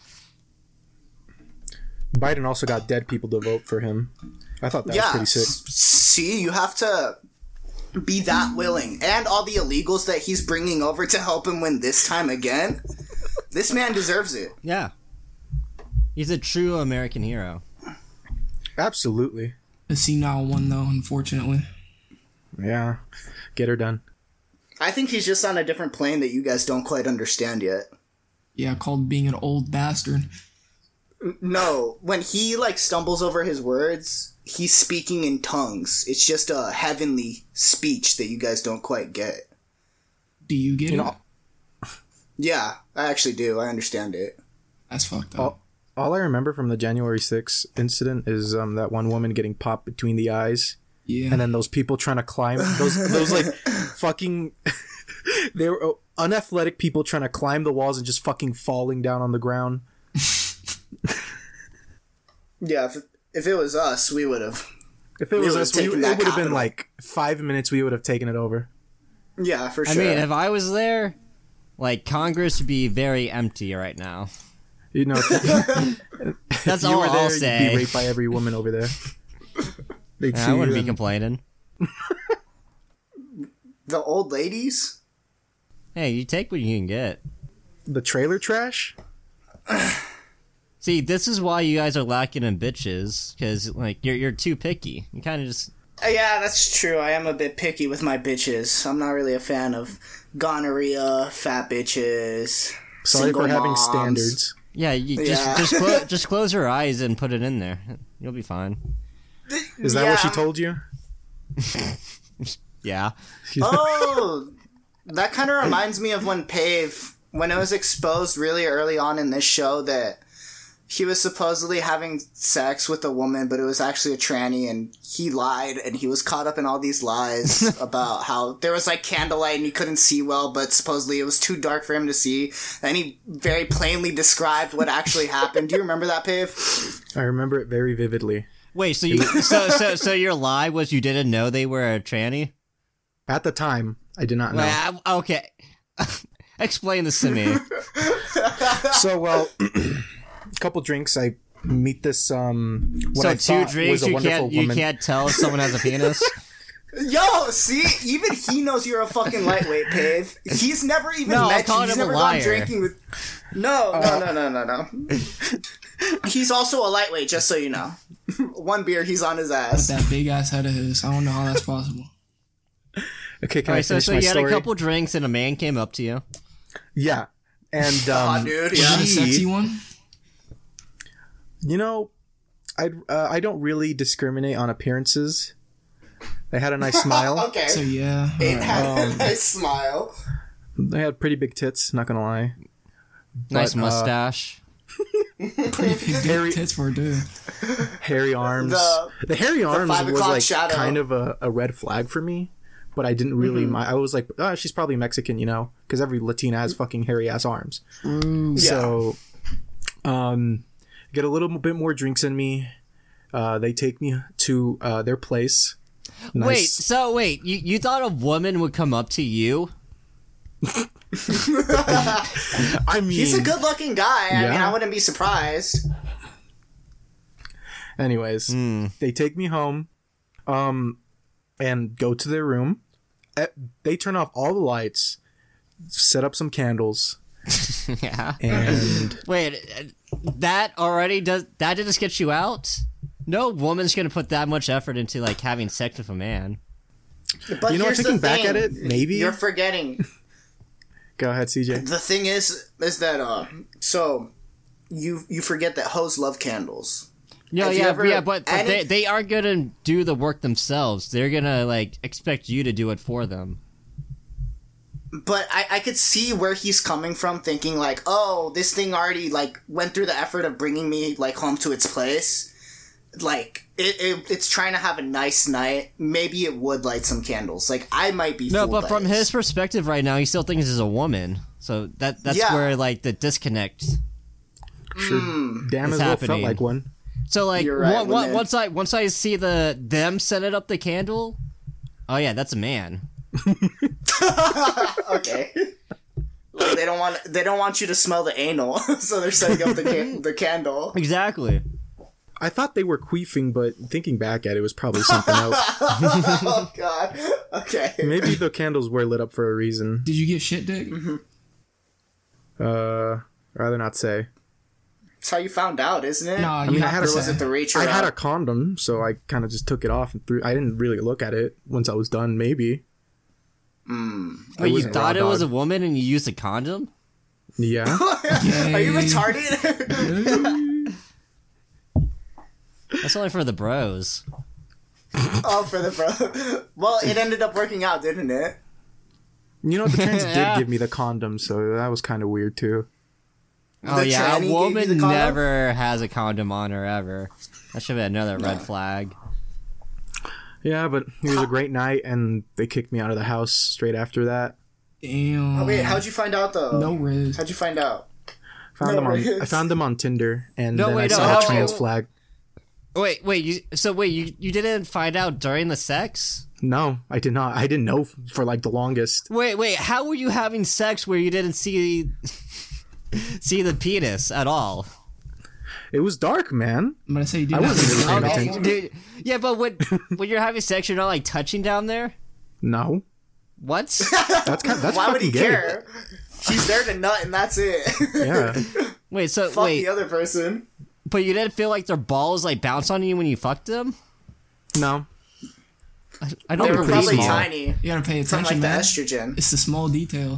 Biden also got dead people to vote for him. I thought that yeah, was pretty sick. s- see, you have to be that willing. And all the illegals that he's bringing over to help him win this time again. This man deserves it. Yeah, he's a true American hero. Absolutely. The senile one, though, unfortunately. Yeah. Get her done. I think he's just on a different plane that you guys don't quite understand yet. Yeah, called being an old bastard. No, when he, like, stumbles over his words, he's speaking in tongues. It's just a heavenly speech that you guys don't quite get. Do you get You it? know, Yeah, I actually do. I understand it. That's fucked up. all, all I remember from the January sixth incident is um, that one woman getting popped between the eyes. Yeah. And then those people trying to climb those those like fucking they were uh, unathletic people trying to climb the walls and just fucking falling down on the ground. Yeah, if, if it was us, we would have. If it We was would've us, we, it taken would that have been capital. like five minutes. We would have taken it over. Yeah, for I sure. mean, if I was there, like Congress would be very empty right now. You know, if, That's if you all were there, I'll you'd say. be raped by every woman over there. They'd Yeah, see I wouldn't you be and- complaining. the old ladies? Hey, you take what you can get. the trailer trash. See, this is why you guys are lacking in bitches, because like you're you're too picky. You kind of just Uh, Yeah, that's true. I am a bit picky with my bitches. I'm not really a fan of gonorrhea, fat bitches. Sorry single for having moms. standards. yeah, you just Yeah. just clo- just close your eyes and put it in there. You'll be fine. Is that what she Yeah. told you? Yeah. Oh, that kind of reminds me of when Pave, when it was exposed really early on in this show that he was supposedly having sex with a woman, but it was actually a tranny, and he lied, and he was caught up in all these lies about how there was like candlelight and he couldn't see well, but supposedly it was too dark for him to see, and he very plainly described what actually happened. Do you remember that, Pave? I remember it very vividly. Wait, so you so so so your lie was you didn't know they were a tranny? At the time, I did not know. Well, I- okay. Explain this to me. So, well, a couple drinks. I meet this um. What so I two thought drinks, was a you wonderful can't you woman. can't tell if someone has a penis. Yo, see, even he knows you're a fucking lightweight, Pave. He's never even No, I'm met you. calling He's him a never gone liar. drinking with. No, no, no, no, no, no. He's also a lightweight, just so you know. One beer, he's on his With ass. that big ass head of his. I don't know how that's possible. Okay, can All I right, so finish so my you had story? a couple drinks and a man came up to you. Yeah, and Aw, um, dude, Is yeah. that a He- sexy one? you know, I uh, I don't really discriminate on appearances. They had a nice smile. Okay. So yeah. It alright. had Um, a nice smile. They had pretty big tits. Not gonna lie. Nice But, uh, mustache. Pretty big Harry- tits for a dude. Hairy arms. The- The, hairy arms five was o'clock like shadow. kind of a, a red flag for me. but I didn't really. Mm-hmm. My, I was like, oh, she's probably Mexican, you know, because every Latina has fucking hairy ass arms. Ooh. So, um, get a little bit more drinks in me. Uh, they take me to uh, their place. Nice. Wait, so wait, you, you thought a woman would come up to you? I mean, He's a good-looking guy. I Yeah. mean, I wouldn't be surprised. anyways, Hmm. they take me home, um, and go to their room. Eh, They turn off all the lights, set up some candles, Yeah. and Wait, uh, that already does that didn't get you out? No woman's gonna put that much effort into like having sex with a man. But You know, here's thinking the back thing. at it, maybe- You're forgetting. go ahead, C J. The thing is, is that, uh, so, you you forget that hoes love candles. No, Have you yeah, ever- yeah, but, but any- they they aren't gonna do the work themselves. They're gonna like expect you to do it for them. But I, I could see where he's coming from, thinking like, oh, this thing already, like, went through the effort of bringing me, like, home to its place. Like, it, it it's trying to have a nice night. Maybe it would light some candles. Like, I might be No, fooled but by from this. his perspective right now, he still thinks he's a woman. So that that's Yeah. where like the disconnect. Sure, damn It's as well felt happening. like one. So like You're right, one- one- when they- once I once I see the them set it up the candle, oh yeah, that's a man. Okay. Like, they don't want they don't want you to smell the anal, so they're setting up the can- the candle. Exactly. I thought they were queefing, but thinking back at it, it was probably something else. Oh god. Okay. Maybe the candles were lit up for a reason. Did you get shit dick? Uh, rather not say. That's how you found out, isn't it? Nah, I you mean, I have had to a- Or was say. it the reach I around? had a condom, so I kind of just took it off and threw. I didn't really look at it once I was done. Maybe. Wait, you wasn't thought raw it was a dog. woman and you used a condom? Yeah. Are you retarded? That's only for the bros. Oh, for the bro. Well, it ended up working out, didn't it? You know, the trans Yeah. did give me the condom, so that was kind of weird too. Oh The yeah, tranny a gave you woman the condom? never has a condom on her ever. That should be another red flag. Yeah, but it was a great night, and they kicked me out of the house straight after that. Damn. Oh, wait, how'd you find out, though? No riz. How'd you find out? Found No them on. worries. I found them on Tinder, and No, then wait, I no, saw how- a trans flag. Wait, wait, you so wait, you you didn't find out during the sex? No, I did not. I didn't know f- for like the longest. Wait, wait, how were you having sex where you didn't see see the penis at all? It was dark, man. I'm gonna say you did I not wasn't really see paying it. attention. Dude, yeah, but when when you're having sex, you're not like touching down there. No, What? that's kind. That's Why fucking would he gay. care? He's there to nut, and that's it. Yeah. Wait, so Fuck wait, the other person. but you didn't feel like their balls like bounce on you when you fucked them? No. I They don't were pretty probably believe you. small. tiny. You gotta pay From, attention, like, the man. estrogen. It's the small detail.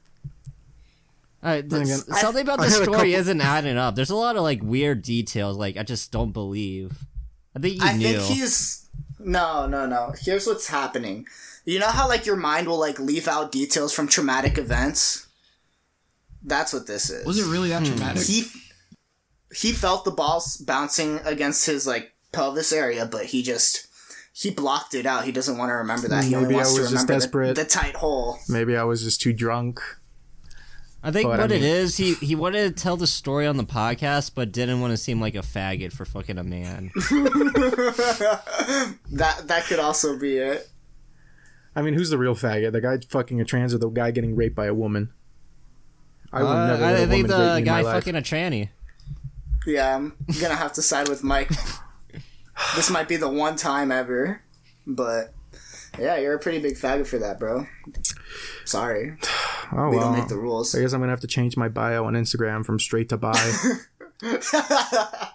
Alright, Then this- again, something about I the had a story couple- isn't adding up. There's a lot of like weird details. Like I just don't believe. I think you I knew. think he's... No, no, no. Here's what's happening. You know how, like, your mind will, like, leave out details from traumatic events? That's what this is. Was it really that traumatic? He he felt the balls bouncing against his, like, pelvis area, but he just... He blocked it out. He doesn't want to remember that. He only Maybe I wants to was just remember desperate. the, the tight hole. Maybe I was just too drunk. I think But, I what it mean- is, he he wanted to tell the story on the podcast, but didn't want to seem like a faggot for fucking a man. That that could also be it. I mean, who's the real faggot? The guy fucking a trans or the guy getting raped by a woman? I would Uh, never I let a think woman rape the me in guy my life. fucking a tranny. Yeah, I'm gonna have to side with Mike. This might be the one time ever, but yeah, you're a pretty big faggot for that, bro. Sorry, Oh we well. don't make the rules. I guess I'm gonna have to change my bio on Instagram from straight to bi. That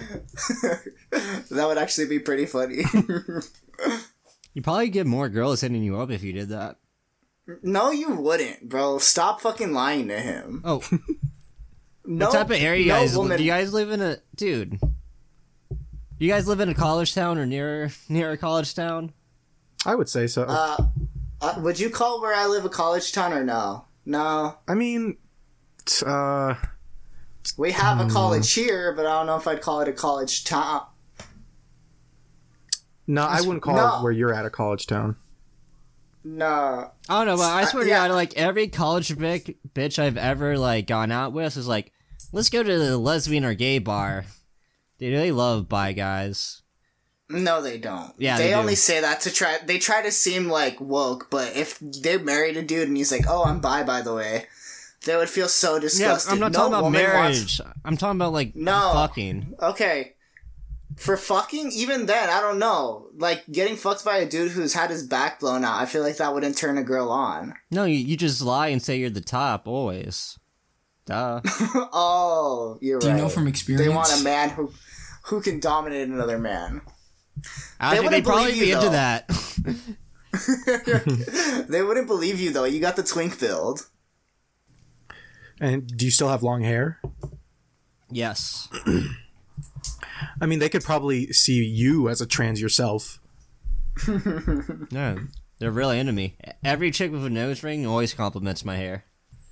would actually be pretty funny. You probably get more girls hitting you up if you did that. No, you wouldn't, bro. Stop fucking lying to him. Oh, No, what type of area you no guys? woman- Do you guys live in a dude? You guys live in a college town or near near a college town? I would say so. Uh, uh, would you call where I live a college town or no? No. I mean, t- uh, We have Hmm. a college here, but I don't know if I'd call it a college town. no, I wouldn't call no. it where you're at a college town. No. I don't know, but I swear Uh, to yeah. God, like every college bic- bitch I've ever like gone out with is like, let's go to the lesbian or gay bar. Dude, they love bi guys. No, they don't. Yeah, they, they do. only say that to try. They try to seem like woke, but if they married a dude and he's like, "Oh, I'm bi, by the way," they would feel so Yeah, disgusted. I'm not No talking about woman marriage. I'm talking about like No. fucking. Wants, okay, for fucking, even then, I don't know. Like getting fucked by a dude who's had his back blown out. I feel like that wouldn't turn a girl on. No, you, you just lie and say you're the top always. Duh. Oh, you're Do right. you know from experience? They want a man who who can dominate another man. Actually, wouldn't they'd probably believe be you, into though. that. They wouldn't believe you though. You got the twink build. And do you still have long hair? Yes. I mean, they could probably see you as a trans yourself. No, they're really into me. Every chick with a nose ring always compliments my hair.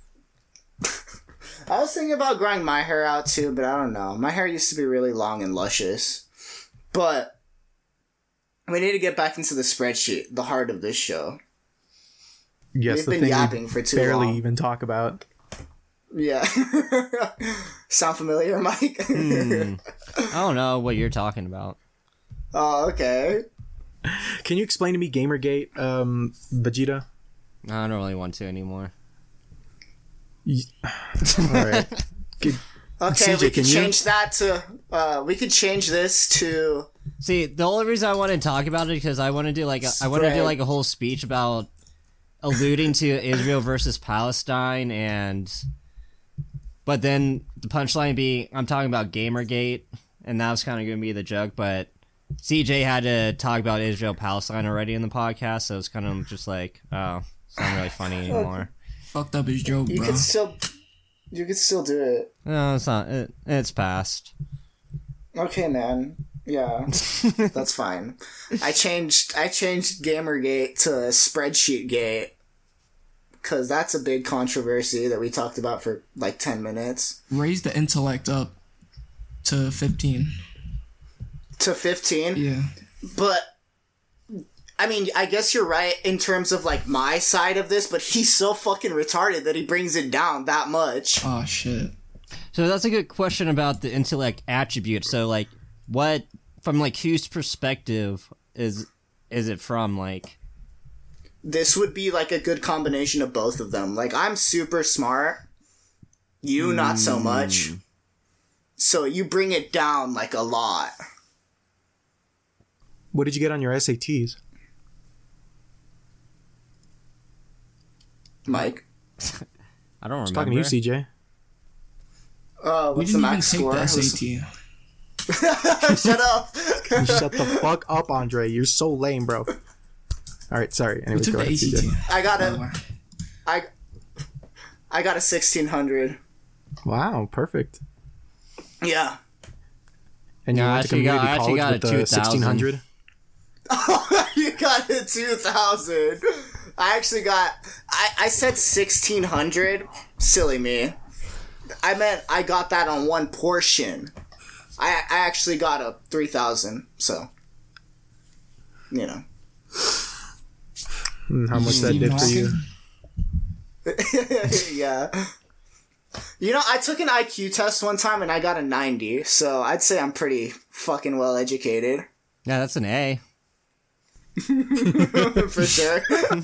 I was thinking about growing my hair out too, but I don't know. My hair used to be really long and luscious. But we need to get back into the spreadsheet, the heart of this show. Yes, We've the been thing yapping we for too barely long. even talk about. Yeah. Sound familiar, Mike? Hmm. I don't know what you're talking about. Oh, okay. Can you explain to me Gamergate, um, Vegeta? I don't really want to anymore. All right. Good. Okay, C J, we can could you? change that to, uh, we could change this to, See, the only reason I want to talk about it because I want to do like a, I want to do Spread. like a whole speech about alluding to Israel versus Palestine, and but then the punchline be I'm talking about Gamergate, and that was kind of going to be the joke. But C J had to talk about Israel Palestine already in the podcast, so it's kind of just like, oh, it's not really funny anymore. Fucked up his joke, you bro. could still, you could still do it. No, it's not. It, it's past. Okay, man. Yeah, that's fine. I changed I changed Gamergate to Spreadsheetgate because that's a big controversy that we talked about for like ten minutes. Raise the intellect up to fifteen. To fifteen? Yeah. But, I mean, I guess you're right in terms of like my side of this, but he's so fucking retarded that he brings it down that much. Oh shit. So that's a good question about the intellect attribute. So like, what from like whose perspective is is it from? Like, This would be like a good combination of both of them. Like, I'm super smart, you not so much. So you bring it down like a lot. What did you get on your S A Ts? Mike? I don't remember. Talking to you, C J. Uh, We what's the didn't even max take score? the It S A was- T. Shut up! Shut the fuck up, Andre. You're so lame, bro. All right, sorry. We Anyways, took go the ahead, C J. A C T. I got by the a, way. I, I got a sixteen hundred. Wow, perfect. Yeah. And you No, I went to actually got- community I actually college got with a the two thousand. sixteen hundred? You got a two thousand. I actually got, I, I said sixteen hundred. Silly me. I meant I got that on one portion. I, I actually got a three thousand, so. You know. And how much that Stephen did for you? Hawking? Yeah. You know, I took an I Q test one time and I got a ninety, so I'd say I'm pretty fucking well educated. Yeah, that's an A. For sure.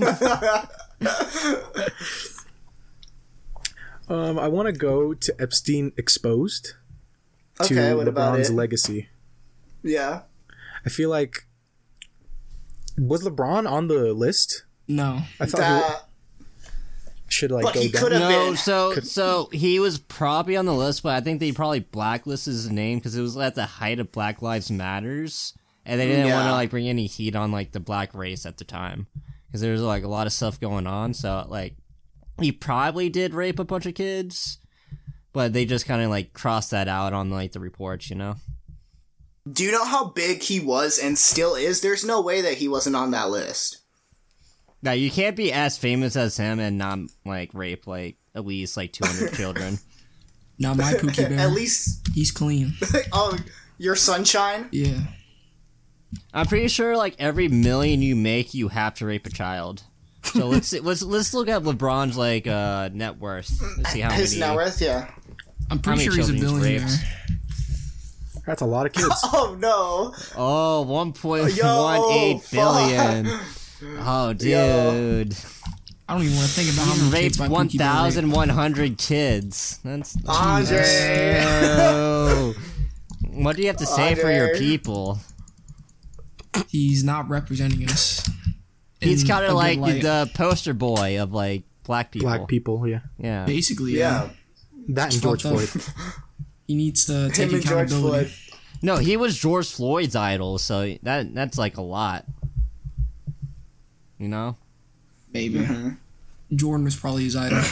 Um, I want to go to Epstein Exposed to Okay, what about LeBron's it? legacy. Yeah. I feel like was LeBron on the list? No. I thought That, he should like but go he down. could have No, been. so so he was probably on the list, but I think they probably blacklisted his name because it was at the height of Black Lives Matters, and they didn't want Yeah. to like bring any heat on like the black race at the time because there was like a lot of stuff going on. So like he probably did rape a bunch of kids, but they just kind of like crossed that out on like the reports, you know. Do you know how big he was and still is? There's no way that he wasn't on that list. Now you can't be as famous as him and not like rape like at least like two hundred children. Not my Pookie Bear. At least, He's clean. oh, your sunshine? Yeah. I'm pretty sure like every million you make, you have to rape a child. So let's see, let's let's look at LeBron's like uh, net worth. Let's see how His many. net worth, yeah. I'm How pretty many sure he's a children he's billionaire. raped? That's a lot of kids. Oh no! Oh, one point Yo, one eight fuck. billion. Oh, dude. I don't even want to think about how He many raped kids my one Pinky Bear raped. thousand one hundred kids. That's Andre. Oh. What do you have to say for your Andre. people? He's not representing us. He's in kind a of good like light. the poster boy of like black people. Black people, yeah. Yeah. Basically, yeah. Yeah. That and It's George fucked up. Floyd. He needs to take Him and George accountability. Floyd. No, he was George Floyd's idol, so that that's like a lot. You know? Baby. Mm-hmm. Jordan was probably his idol.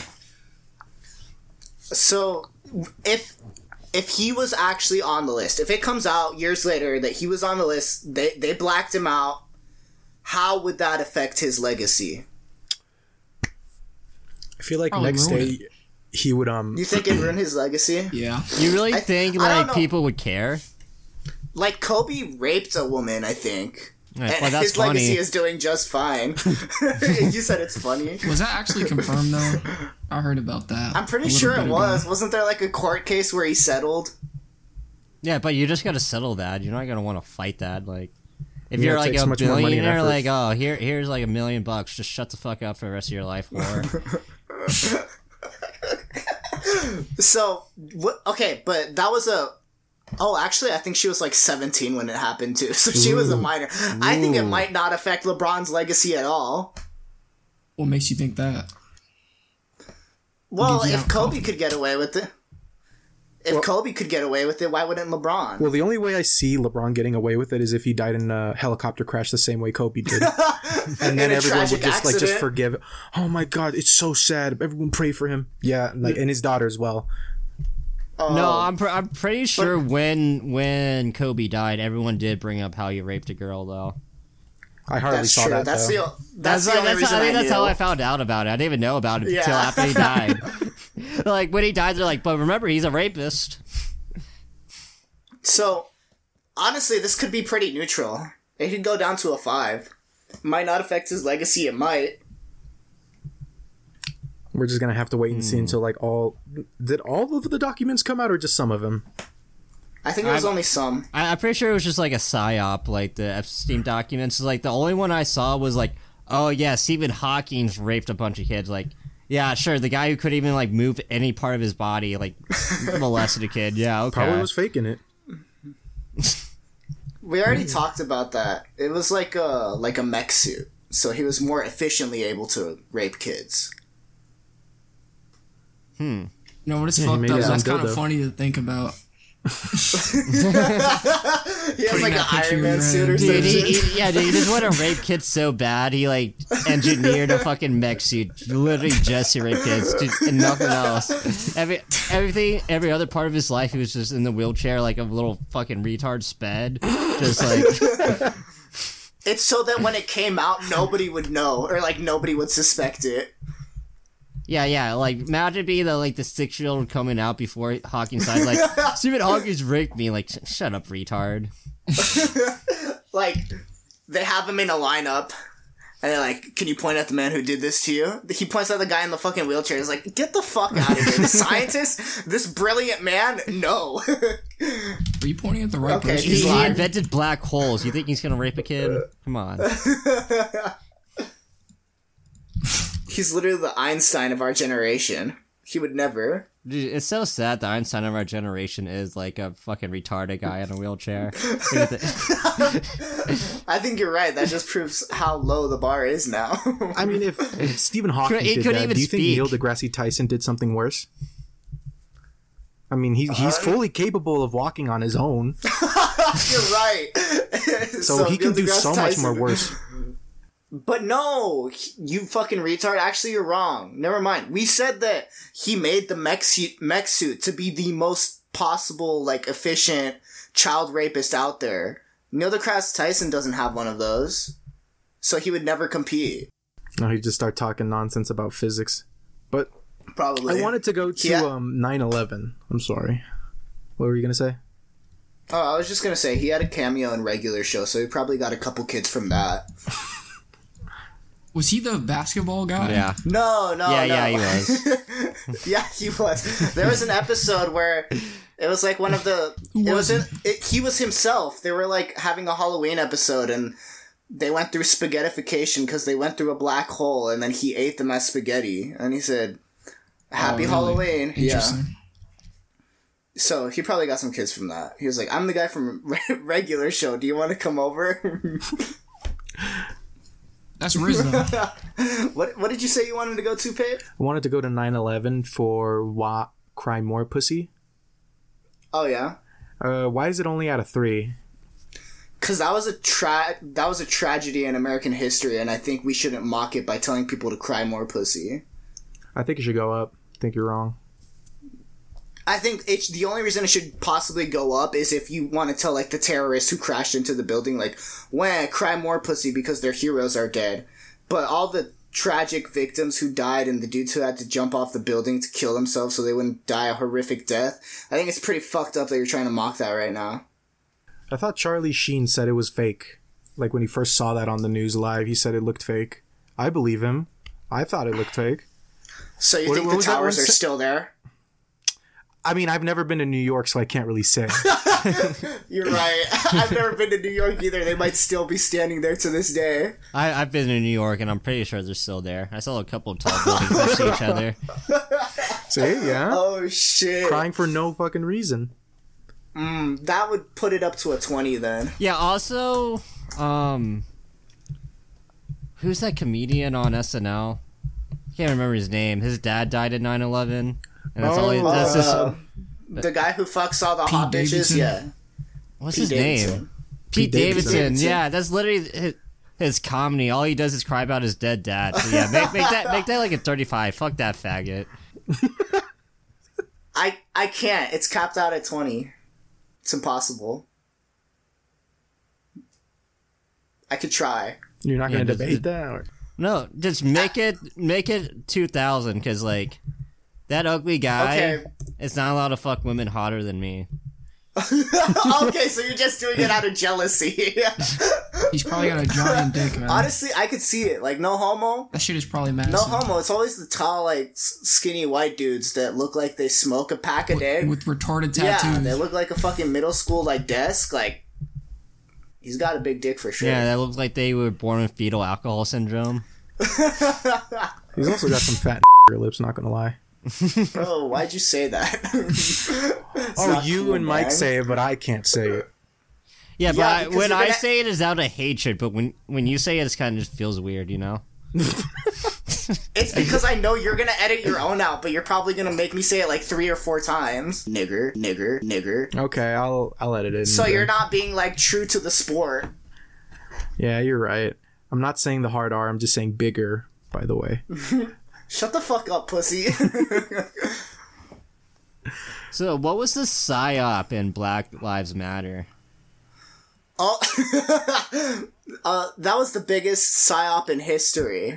So, if if he was actually on the list, if it comes out years later that he was on the list, they they blacked him out, how would that affect his legacy? I feel like Probably next ruin day he would um You think it ruined his legacy? Yeah. You really I- think I don't like know. people would care? Like Kobe raped a woman, I think. Right, And well, that's his legacy funny. is doing just fine. You said it's funny. Was that actually confirmed though? I heard about that. I'm pretty a little sure bit it ago. was. Wasn't there like a court case where he settled? Yeah, but you just gotta settle that. You're not gonna want to fight that. Like, if Yeah, you're it like takes a much more money and billionaire, effort. like, oh, here, here's like a million bucks. Just shut the fuck up for the rest of your life, whore. So, what, okay, but that was a. Oh, actually, I think she was like seventeen when it happened too. So she was a minor. I think it Ooh. might not affect LeBron's legacy at all. What makes you think that? Well, Give you if out Kobe coffee. could get away with it, if Well- Kobe could get away with it, why wouldn't LeBron? Well, the only way I see LeBron getting away with it is if he died in a helicopter crash the same way Kobe did. And then In a everyone would tragic just like just accident. forgive. Oh my god, it's so sad. Everyone pray for him. Yeah, like and his daughter as well. Oh, No, I'm pr- I'm pretty sure when when Kobe died, everyone did bring up how you raped a girl, though. I hardly that's saw true. that that's though. the that's, the like- only that's reason how, I I, think that's knew. how I found out about it. I didn't even know about it Yeah. until after he died. Like when he died, they're like, "But remember, he's a rapist." So, honestly, this could be pretty neutral. It could go down to a five. Might not affect his legacy. It might. We're just gonna have to wait and Hmm. see until like all did all of the documents come out or just some of them? I think it was I'm- only some. I, I'm pretty sure it was just like a psyop, like the Epstein documents. Like the only one I saw was like, "Oh yeah, Stephen Hawking's raped a bunch of kids." Like, yeah, sure, the guy who couldn't even like move any part of his body, like molested a kid. Yeah, okay. Probably was faking it. We already talked about that. It was like a like a mech suit, so he was more efficiently able to rape kids. Hmm. You know what? It's Yeah, he fucked made up. his own That's kind of dildo. funny to think about. He has Putting like an that picture Iron in Man your suit or head. Dude, something. he, he, yeah, dude, he just want to rape kids so bad. He like engineered a fucking mech suit, literally just to rape kids, dude, and nothing else. Every everything, every other part of his life, he was just in the wheelchair like a little fucking retard sped, just like. It's so that when it came out, nobody would know, or like nobody would suspect it. Yeah, yeah, like imagine being the like the six year old coming out before Hawking's died, like Stephen Hawking's raped me. Like, sh- shut up, retard. Like, they have him in a lineup, and they're like, "Can you point at the man who did this to you?" He points at the guy in the fucking wheelchair. He's like, "Get the fuck out of here! The scientist, this brilliant man, no." Are you pointing at the right Okay, person? He, He's he lying. invented black holes. You think he's gonna rape a kid? Come on. He's literally the Einstein of our generation. He would never. Dude, it's so sad the Einstein of our generation is like a fucking retarded guy in a wheelchair. I think you're right. That just proves how low the bar is now. I mean, if Stephen Hawking He did couldn't that, even do you think speak. Neil deGrasse Tyson did something worse? I mean, he, he's Uh, fully capable of walking on his own, You're right. so, he can Neil do deGrasse so much more Tyson- worse. But no, he- you fucking retard. Actually, you're wrong. Never mind. We said that he made the mech suit, mech suit to be the most possible, like, efficient child rapist out there. Neil deGrasse Tyson doesn't have one of those. So he would never compete. No, he just start talking nonsense about physics. But Probably. I wanted to go to Yeah. um, nine eleven. I'm sorry. What were you gonna say? Oh, I was just gonna say, he had a cameo in regular show, so he probably got a couple kids from that. Was he the basketball guy? Yeah. No, no, Yeah, no. yeah, he was. Yeah, he was. There was an episode where it was like one of the. Who It was was in, it, he was himself. They were like having a Halloween episode, and they went through spaghettification because they went through a black hole, and then he ate them as spaghetti, and he said, "Happy Oh, really? Halloween." Yeah. Interesting. So he probably got some kids from that. He was like, "I'm the guy from re- regular show. Do you want to come over?" That's Riz though. What What did you say you wanted to go to, Pate? I wanted to go to nine eleven for Wa Cry More Pussy. Oh yeah. Uh, why is it only out of three? Because that was a tra- that was a tragedy in American history, and I think we shouldn't mock it by telling people to cry more pussy. I think it should go up. I think you're wrong. I think it's the only reason it should possibly go up is if you want to tell like the terrorists who crashed into the building, like, "Wah, cry more pussy because their heroes are dead." But all the tragic victims who died and the dudes who had to jump off the building to kill themselves so they wouldn't die a horrific death, I think it's pretty fucked up that you're trying to mock that right now. I thought Charlie Sheen said it was fake. Like when he first saw that on the news live, he said it looked fake. I believe him. I thought it looked fake. So you What- think what the was that towers one are say- still there? I mean, I've never been to New York, so I can't really say. You're right. I've never been to New York either. They might still be standing there to this day. I, I've been to New York, and I'm pretty sure they're still there. I saw a couple of tall buildings next to each other. See, yeah. Oh shit. Crying for no fucking reason. Mm, that would put it up to a twenty then. Yeah, also, um, who's that comedian on S N L? I can't remember his name. His dad died at nine eleven. And that's all he, Oh, that's just, Uh, the guy who fucks all the hot bitches, Davidson? yeah. what's Pete his Davidson. name? Pete, Pete Davidson. Davidson. Yeah, that's literally his, his comedy. All he does is cry about his dead dad. So yeah, make, make that make that like a thirty-five. Fuck that faggot. I I can't. It's capped out at twenty. It's impossible. I could try. You're not Yeah, going to just- debate that? Or? No, just make it make it two thousand because like that ugly guy Okay. is not allowed to fuck women hotter than me. Okay, so you're just doing it out of jealousy. He's probably got a giant dick, man. Honestly, I could see it. Like, no homo. That shit is probably massive. No homo. It's always the tall, like, s- skinny white dudes that look like they smoke a pack a day. With retarded Yeah, tattoos. they look like a fucking middle school, like, desk. Like, he's got a big dick for sure. Yeah, that looks like they were born with fetal alcohol syndrome. He's also got some fat lips, not going to lie. Bro, why'd you say that? It's Oh, not you cool, and Mike man. say it, but I can't say it. Yeah, but Yeah, I, because when you're I gonna- say it, it's out of hatred. But when when you say it, it kind of just feels weird, you know. It's because I know you're gonna edit your own out, but you're probably gonna make me say it like three or four times. Nigger, nigger, nigger. Okay, I'll I'll edit it. So in. you're not being, like, true to the sport. Yeah, you're right. I'm not saying the hard R. I'm just saying bigger. By the way. Shut the fuck up, pussy. So, what was the psyop in Black Lives Matter? Oh, uh, that was the biggest psyop in history.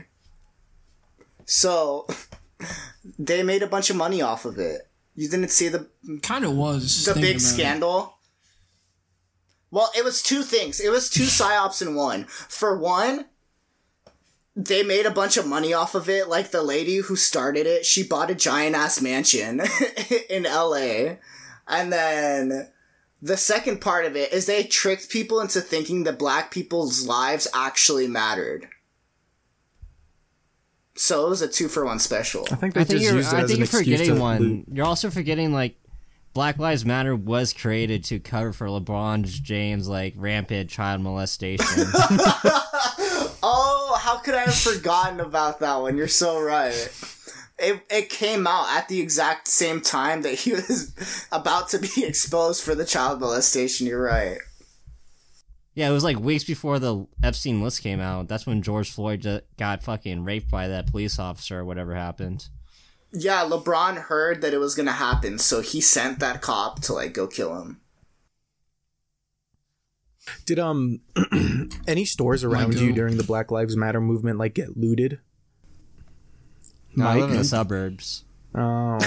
So, they made a bunch of money off of it. You didn't see the Kind of was. the thinking big about it. scandal? Well, it was two things. It was two psyops in one. For one, they made a bunch of money off of it. Like, the lady who started it, she bought a giant-ass mansion in L A. And then the second part of it is they tricked people into thinking that black people's lives actually mattered. So it was a two-for-one special. I think they I think just you're used it I as think an you're excuse forgetting to one. loot. You're also forgetting like Black Lives Matter was created to cover for LeBron James like rampant child molestation. Oh, how could I have forgotten about that one? You're so right. It it came out at the exact same time that he was about to be exposed for the child molestation. You're right. Yeah, it was like weeks before the Epstein list came out. That's when George Floyd ju- got fucking raped by that police officer or whatever happened. Yeah, LeBron heard that it was gonna happen, so he sent that cop to, like, go kill him. Did um any stores around Mike, you go. during the Black Lives Matter movement like get looted? No, I Mike? live in the suburbs. Oh,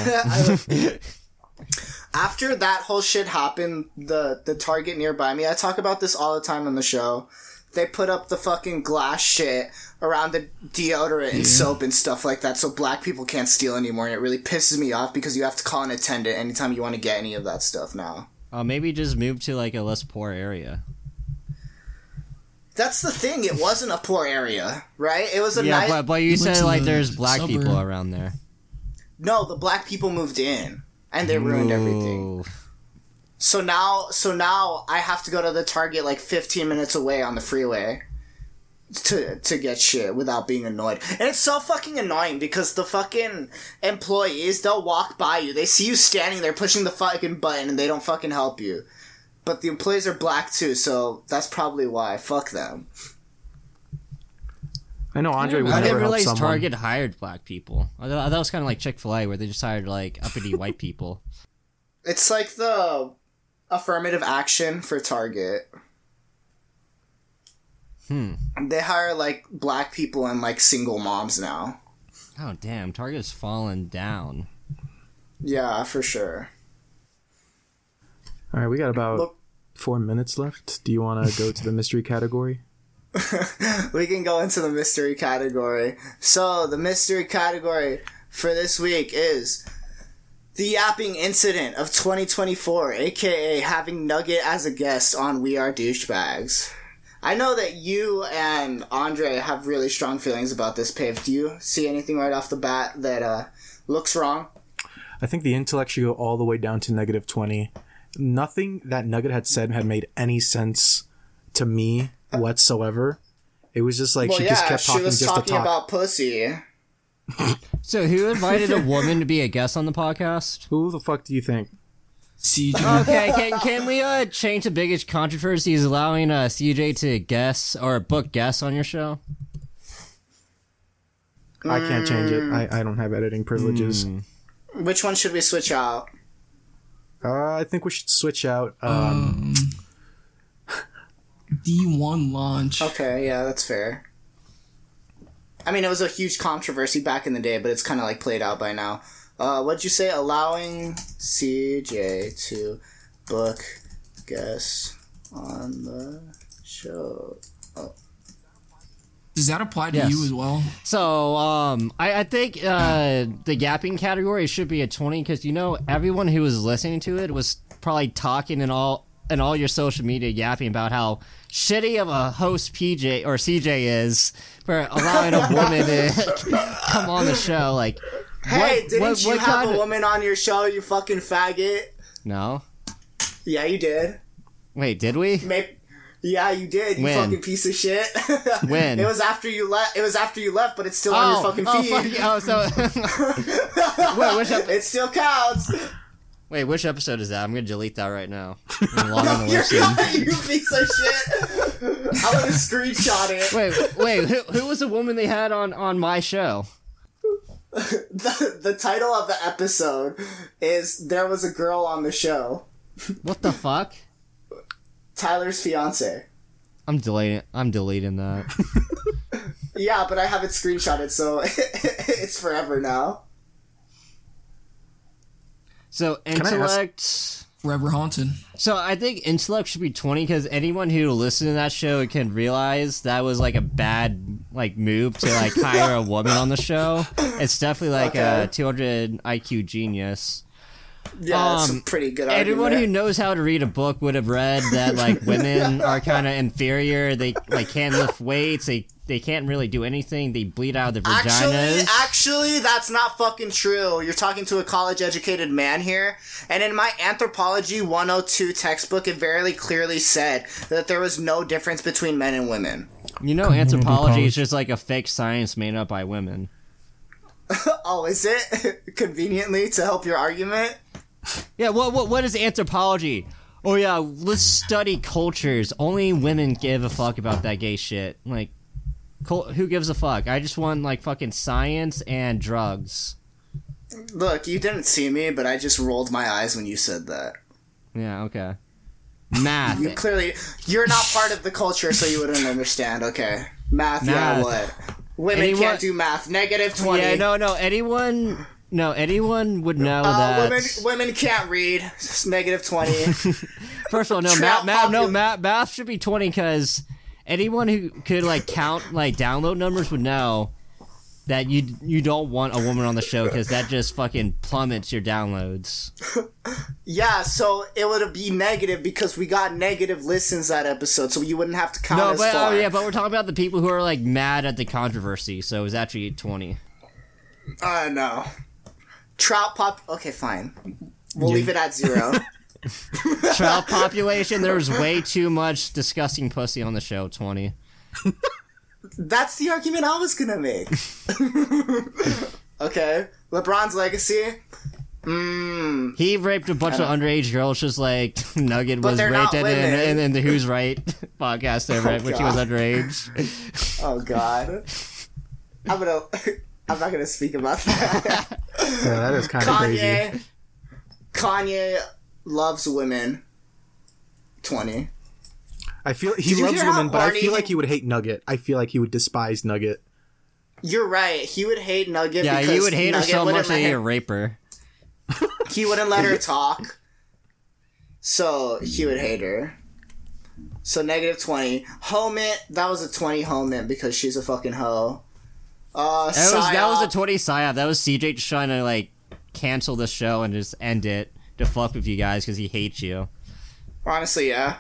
After that whole shit happened, the the Target nearby me, I talk about this all the time on the show. they put up the fucking glass shit around the deodorant and soap and stuff like that so black people can't steal anymore, and it really pisses me off because you have to call an attendant anytime you want to get any of that stuff now. Uh, maybe just move to like a less poor area. That's the thing, it wasn't a poor area, right? It was a Yeah, nice... but, but you Went said to like the there's black suburb. people around there. No, the black people moved in, and they ruined everything. Ooh. So now, so now I have to go to the Target like fifteen minutes away on the freeway to to get shit without being annoyed. And it's so fucking annoying because the fucking employees, they'll walk by you, they see you standing there pushing the fucking button, and they don't fucking help you. But the employees are black too, so that's probably why. Fuck them. I know Andre would I never didn't help realize someone. Target hired black people. I thought that was kind of like Chick-fil-A, where they just hired like uppity white people. It's like the affirmative action for Target. Hmm. They hire like black people and like single moms now. Oh damn, Target's fallen down. Yeah, for sure. All right, we got about Look- four minutes left. Do you want to go to the mystery category? We can go into the mystery category. So, the mystery category for this week is the yapping incident of twenty twenty-four, aka having Nugget as a guest on We Are Douchebags. I know that you and Andre have really strong feelings about this, Pave. Do you see anything right off the bat that uh, looks wrong? I think the intellect should go all the way down to negative twenty. Nothing that Nugget had said had made any sense to me whatsoever. It was just like Well, she yeah, just kept talking she was just talking to talk. about pussy. So who invited a woman to be a guest on the podcast? Who the fuck do you think? C J. Okay, can can we uh change the biggest controversy is allowing uh C J to guess or book guests on your show? I can't change it. I, I don't have editing privileges. Mm. Which one should we switch out? Uh, I think we should switch out. Um, Um, D one launch. Okay, yeah, that's fair. I mean, it was a huge controversy back in the day, but it's kind of like played out by now. Uh, what'd you say? Allowing C J to book guests on the show. Oh. Does that apply to Yes. you as well? So, um, I, I think uh, the yapping category should be a twenty because you know everyone who was listening to it was probably talking in all in all your social media yapping about how shitty of a host P J or C J is for allowing a woman to come on the show. Like, Hey, what, didn't what, you what have kind a of- woman on your show, you fucking faggot? No, Yeah, you did. wait, did we? Maybe, yeah, you did, you When? fucking piece of shit. When? It was after you left. It was after you left, but it's still on your fucking oh, feed. fuck, oh, so wait, which ep- It still counts. wait, which episode is that? I'm gonna delete that right now. I'm logging the You're listen. right, you piece of shit. I'm gonna screenshot it. Wait, wait, who, who was the woman they had on, on my show? The, the title of the episode is There Was a Girl on the Show. What the fuck? Tyler's fiance. I'm deleting. I'm deleting that. Yeah, but I have it screenshotted, so it's forever now. So I ask- intellect. Forever haunted. So I think intellect should be twenty because anyone who listened to that show can realize that was like a bad like move to like hire a woman on the show. It's definitely like Okay. a two hundred I Q genius. Yeah, it's a Um, pretty good Anyone who argument. knows how to read a book would have read that like women are kind of inferior. They like can't lift weights. They they can't really do anything. They bleed out of their Actually, vaginas. actually, that's not fucking true. You're talking to a college-educated man here, and in my Anthropology one oh two textbook, it very clearly said that there was no difference between men and women. You know, anthropology is just like a fake science made up by women. Oh, is it? Conveniently to help your argument? Yeah, what what what is anthropology? Oh yeah, let's study cultures. Only women give a fuck about that gay shit. Like, cul- who gives a fuck? I just want like fucking science and drugs. Look, you didn't see me, but I just rolled my eyes when you said that. Yeah, okay. Math. You clearly, you're not part of the culture, so you wouldn't understand. Okay, math, yeah, Math. what? Women Anyone- can't do math. Negative twenty. Yeah, no, no. Anyone, no, anyone would know Uh, that. women, women can't read. It's negative twenty. First of all, no, Trout math, math, no, popul- math, math should be twenty because anyone who could like count like download numbers would know that you you don't want a woman on the show because that just fucking plummets your downloads. Yeah, so it would be negative because we got negative listens that episode, so you wouldn't have to count No, as but far. oh yeah, but we're talking about the people who are like mad at the controversy, so it was actually twenty. Uh, no. Trout pop... Okay, fine. We'll Yeah. leave it at zero. Trout population, there was way too much disgusting pussy on the show, twenty. That's the argument I was gonna make. Okay. LeBron's legacy? Mmm. He raped a bunch of underage girls just like Nugget But was they're raped not in, in, women. in, in the Who's Right podcast over it when she was God. underage. Oh, God. I'm gonna... I'm not gonna speak about that. Yeah, that is kind of crazy. Kanye... Kanye loves women. twenty. I feel he Did you loves hear how women, but I horny feel he- like he would hate Nugget. I feel like he would despise Nugget. You're right. He would hate Nugget Yeah, because you would hate her Nugget so wouldn't much that let you're a him- raper. He wouldn't let her talk. So he would hate her. So negative twenty. Homit, that was a twenty Homit because she's a fucking hoe. Uh, That was that was a Psyop, twenty psyop. That was C J just trying to like cancel the show and just end it to fuck with you guys because he hates you. honestly, yeah.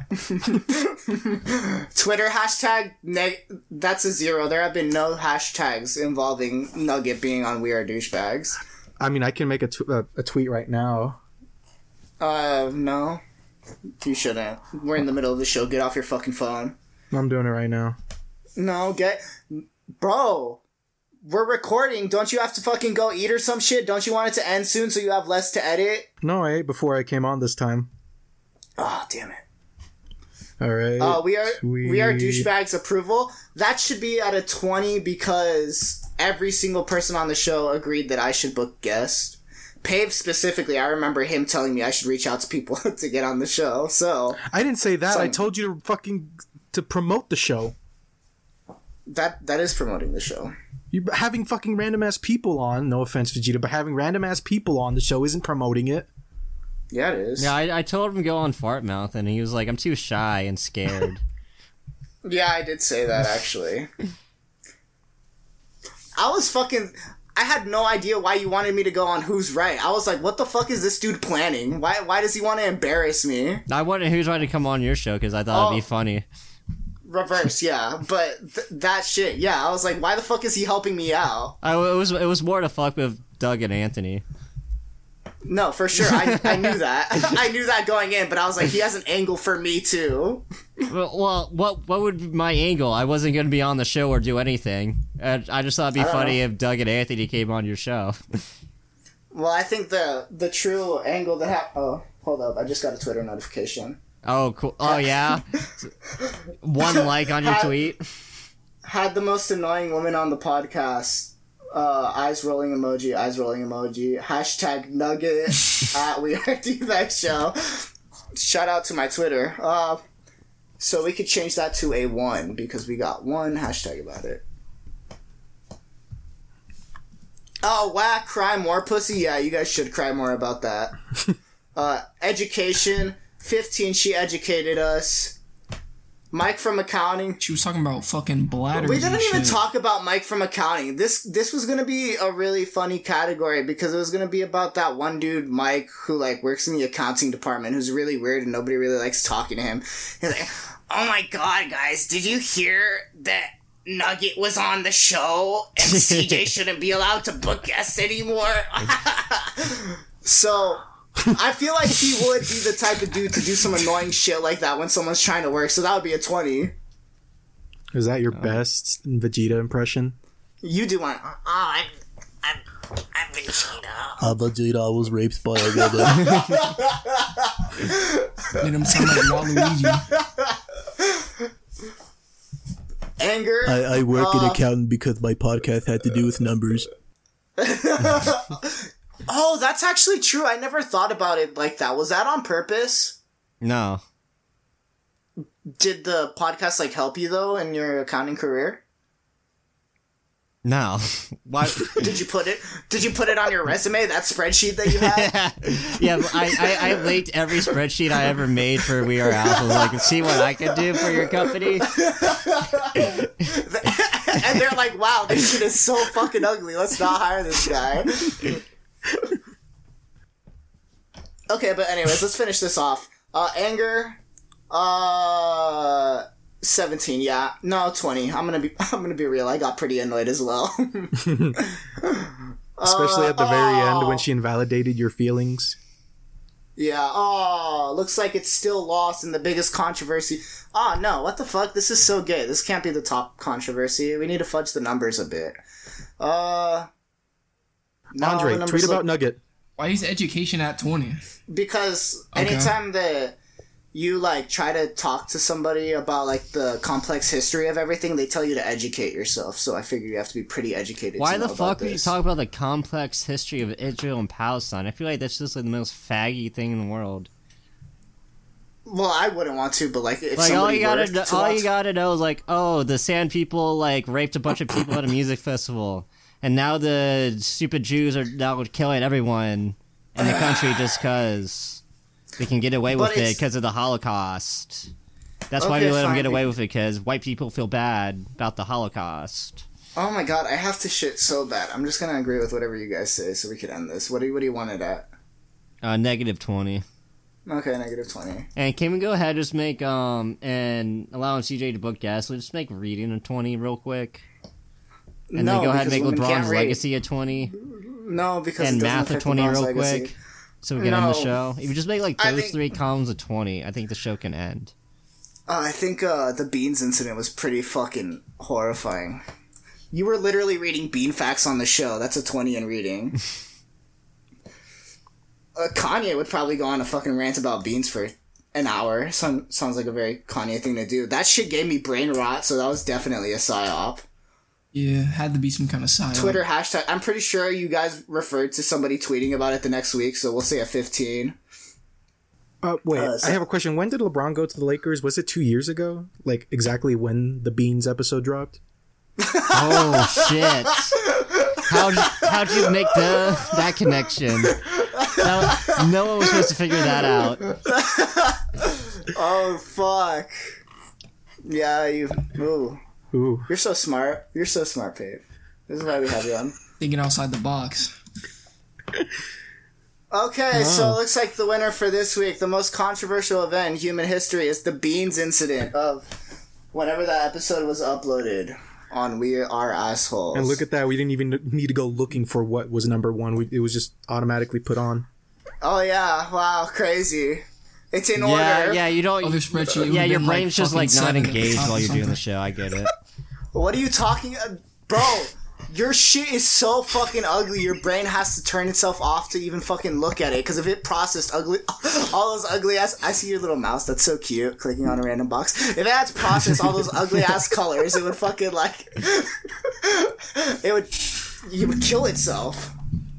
Twitter hashtag, neg- that's a zero. There have been no hashtags involving Nugget being on We Are Douchebags. I mean, I can make a, tw- a, a tweet right now. Uh, no. You shouldn't. We're in the middle of the show. Get off your fucking phone. I'm doing it right now. No, get... Bro, we're recording. Don't you have to fucking go eat or some shit? Don't you want it to end soon so you have less to edit? No, I ate before I came on this time. Oh, damn it. All right. Uh, we are we are tweet. douchebags approval. That should be at a twenty because every single person on the show agreed that I should book guests. Pave specifically, I remember him telling me I should reach out to people to get on the show. So I didn't say that. I Some- told you to fucking to promote the show. that that is promoting the show. You having fucking random ass people on. No offense, Vegeta, but having random ass people on the show isn't promoting it. Yeah, it is. Yeah, I, I told him to go on Fart Mouth, and he was like, "I'm too shy and scared." Yeah, I did say that actually. I was fucking. I had no idea why you wanted me to go on Who's Right. I was like, what the fuck is this dude planning? Why Why does he want to embarrass me? I wanted Who's Right to come on your show because I thought Oh. it'd be funny. Reverse, yeah. But th- that shit, yeah. I was like, why the fuck is he helping me out? I, it was it was more to fuck with Doug and Anthony. No, for sure. I, I knew that. I knew that going in, but I was like, he has an angle for me too. Well, well, what what would be my angle? I wasn't going to be on the show or do anything. Uh, I just thought it'd be don't funny know. if Doug and Anthony came on your show. Well, I think the the true angle that ha- oh, hold up. I just got a Twitter notification. Oh, cool. Oh, yeah? One like on your Ha- tweet? Had the most annoying woman on the podcast. Uh, eyes rolling emoji, eyes rolling emoji. Hashtag nugget at We Are D-Bag Show. Shout out to my Twitter. Uh, so we could change that to a one because we got one hashtag about it. Oh, whack, cry more pussy? Yeah, you guys should cry more about that. uh, education, fifteen, she educated us. Mike from accounting. She was talking about fucking bladders. We didn't and even shit. talk about Mike from accounting. This this was gonna be a really funny category because it was gonna be about that one dude, Mike, who like works in the accounting department, who's really weird and nobody really likes talking to him. He's like, "Oh my god, guys, did you hear that Nugget was on the show and C J shouldn't be allowed to book guests anymore?" So I feel like he would be the type of dude to do some annoying shit like that when someone's trying to work. So that would be a twenty. Is that your best Vegeta impression? You do one. Oh, I'm, I'm, I'm Vegeta. I'm Vegeta, I was raped by a woman. Made him sound like Waluigi. Anger. I, I work in Uh, accounting because my podcast had to do with numbers. Oh, that's actually true. I never thought about it like that. Was that on purpose? No. Did the podcast like help you though in your accounting career? No. Why? Did you put it? Did you put it on your resume? That spreadsheet that you had? yeah, but I, I, I linked every spreadsheet I ever made for We Are Assholes. Like, see what I can do for your company. And they're like, "Wow, this shit is so fucking ugly. Let's not hire this guy." Okay, but anyways, let's finish this off. Uh, anger, uh, seventeen. Yeah, no, twenty. I'm gonna be, I'm gonna be real. I got pretty annoyed as well. Especially at the very oh. end when she invalidated your feelings. Yeah. Oh, looks like it's still lost in the biggest controversy. Oh no, what the fuck? This is so gay. This can't be the top controversy. We need to fudge the numbers a bit. Uh, no, Andre, the tweet numbers about look- Nugget. Why is education at twenty? Because Okay. anytime that you like try to talk to somebody about like the complex history of everything, they tell you to educate yourself. So I figure you have to be pretty educated. Why to know the about fuck would you this. talk about the complex history of Israel and Palestine? I feel like that's just like the most faggy thing in the world. Well, I wouldn't want to, but like if Like all somebody you gotta were know, to all want you to- gotta know is like, oh, the Sand People like raped a bunch of people at a music festival, and now the stupid Jews are now killing everyone in the country just because they can get away But with it it's- because of the Holocaust. That's why Okay, we let them fine. get away with it, because white people feel bad about the Holocaust. Oh my god, I have to shit so bad. I'm just gonna agree with whatever you guys say, so we could end this. What do you, what do you want it at? Uh, negative twenty. Okay, negative twenty. And can we go ahead and just make um and allowing C J to book guests? Let's just make reading a twenty real quick, and no, then go ahead and because make women can't LeBron's read. legacy a twenty. No, because And it doesn't math a affect twenty LeBron's real legacy. quick, so we can end the No. show. If you just make like I those think- three columns of twenty, I think the show can end. Uh, I think uh, the beans incident was pretty fucking horrifying. You were literally reading bean facts on the show. That's a twenty in reading. uh, Kanye would probably go on a fucking rant about beans for an hour. Some, sounds like a very Kanye thing to do. That shit gave me brain rot, so that was definitely a psyop. Yeah, had to be some kind of sign. Twitter hashtag. I'm pretty sure you guys referred to somebody tweeting about it the next week, so we'll say a fifteen. Uh, wait, Uh, so- I have a question. When did LeBron go to the Lakers? Was it two years ago? Like, exactly when the Beans episode dropped? Oh shit! How'd how'd you make the that connection? That, no one was supposed to figure that out. Oh, fuck. Yeah, you... Ooh. Ooh. You're so smart. You're so smart, Pave. This is why we have you on. Thinking outside the box. Okay, so it looks like the winner for this week, the most controversial event in human history, is the Beans incident of whenever that episode was uploaded on We Are Assholes. And look at that. We didn't even need to go looking for what was number one. We, it was just automatically put on. Oh, yeah. Wow, crazy. It's in Yeah, order. yeah. You don't. Other spreadsheet. Yeah, would've your been, brain's just fucking like not seven at the engaged top or while you're doing something. the show. I get it. What are you talking... Uh, bro, your shit is so fucking ugly, your brain has to turn itself off to even fucking look at it, because if it processed ugly... All those ugly ass... I see your little mouse, that's so cute, clicking on a random box. If it had to process all those ugly ass colors, it would fucking, like... it would... It would kill itself.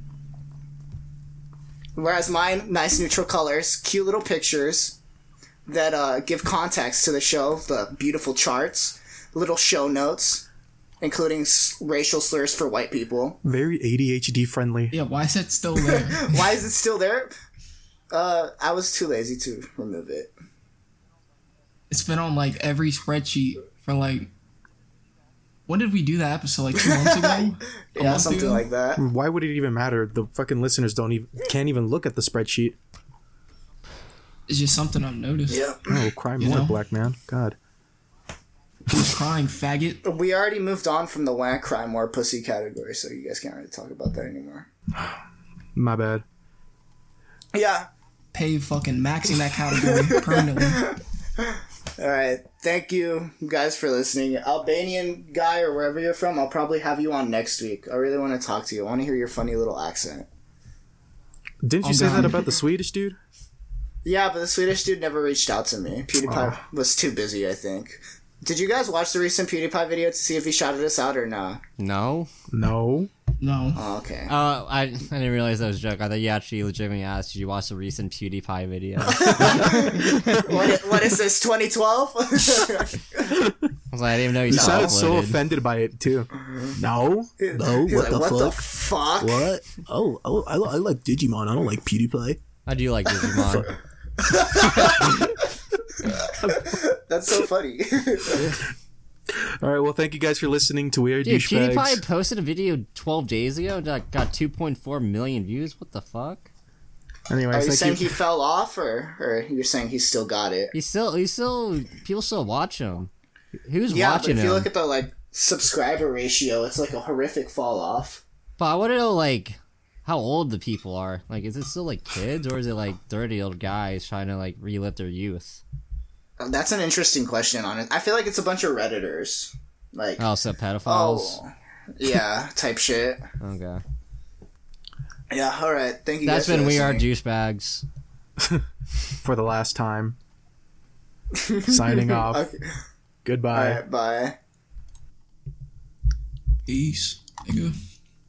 Whereas mine, nice neutral colors, cute little pictures that uh, give context to the show, the beautiful charts, little show notes, including s- racial slurs for white people. Very A D H D friendly. Yeah, why is that still there? Why is it still there? Uh, I was too lazy to remove it. It's been on like every spreadsheet for like. When did we do that episode? Like two months ago? A Yeah, month something ago? like that. Why would it even matter? The fucking listeners don't even can't even look at the spreadsheet. It's just something I've noticed. Yeah. Oh, cry You more, know? black man. God. Who's crying, faggot? We already moved on from the wank cry more pussy category, so you guys can't really talk about that anymore. My bad. Yeah. Pay fucking maxing that category permanently. Alright. Thank you guys for listening. Albanian guy or wherever you're from, I'll probably have you on next week. I really want to talk to you. I want to hear your funny little accent. Didn't you I'm say down. that about the Swedish dude? Yeah, but the Swedish dude never reached out to me. PewDiePie was too busy, I think. Did you guys watch the recent PewDiePie video to see if he shouted us out or nah? No. No. No. Oh, okay. Uh, I I didn't realize that was a joke. I thought you actually legitimately asked, did you watch the recent PewDiePie video? what, i- what is this, twenty twelve? I was like, I didn't even know you You saw sounded so uploaded. offended by it too. No. No, He's what like, the what fuck? the fuck? What? Oh, oh, I, I like Digimon. I don't like PewDiePie. I do like Digimon. That's so funny. All right. Well, thank you guys for listening to We Are Dude, Douchebags. PewDiePie posted a video twelve days ago that got two point four million views. What the fuck? Anyways, Are you thank saying you. he fell off, or, or you're saying he still got it? He's still, he's still, people still watch him. Who's Yeah, but watching if him? you look at the like subscriber ratio, it's like a horrific fall off. But I want to know, like, how old the people are. Like, is it still, like, kids, or is it, like, thirty-year-old guys trying to, like, relive their youth? That's an interesting question on it. I feel like it's a bunch of Redditors. Like, Oh, so pedophiles? oh, yeah, type shit. Okay. Yeah, alright. Thank you That's guys been for We Are listening. Douchebags. For the last time. Signing off. Okay. Goodbye. Alright, bye. Peace, nigga.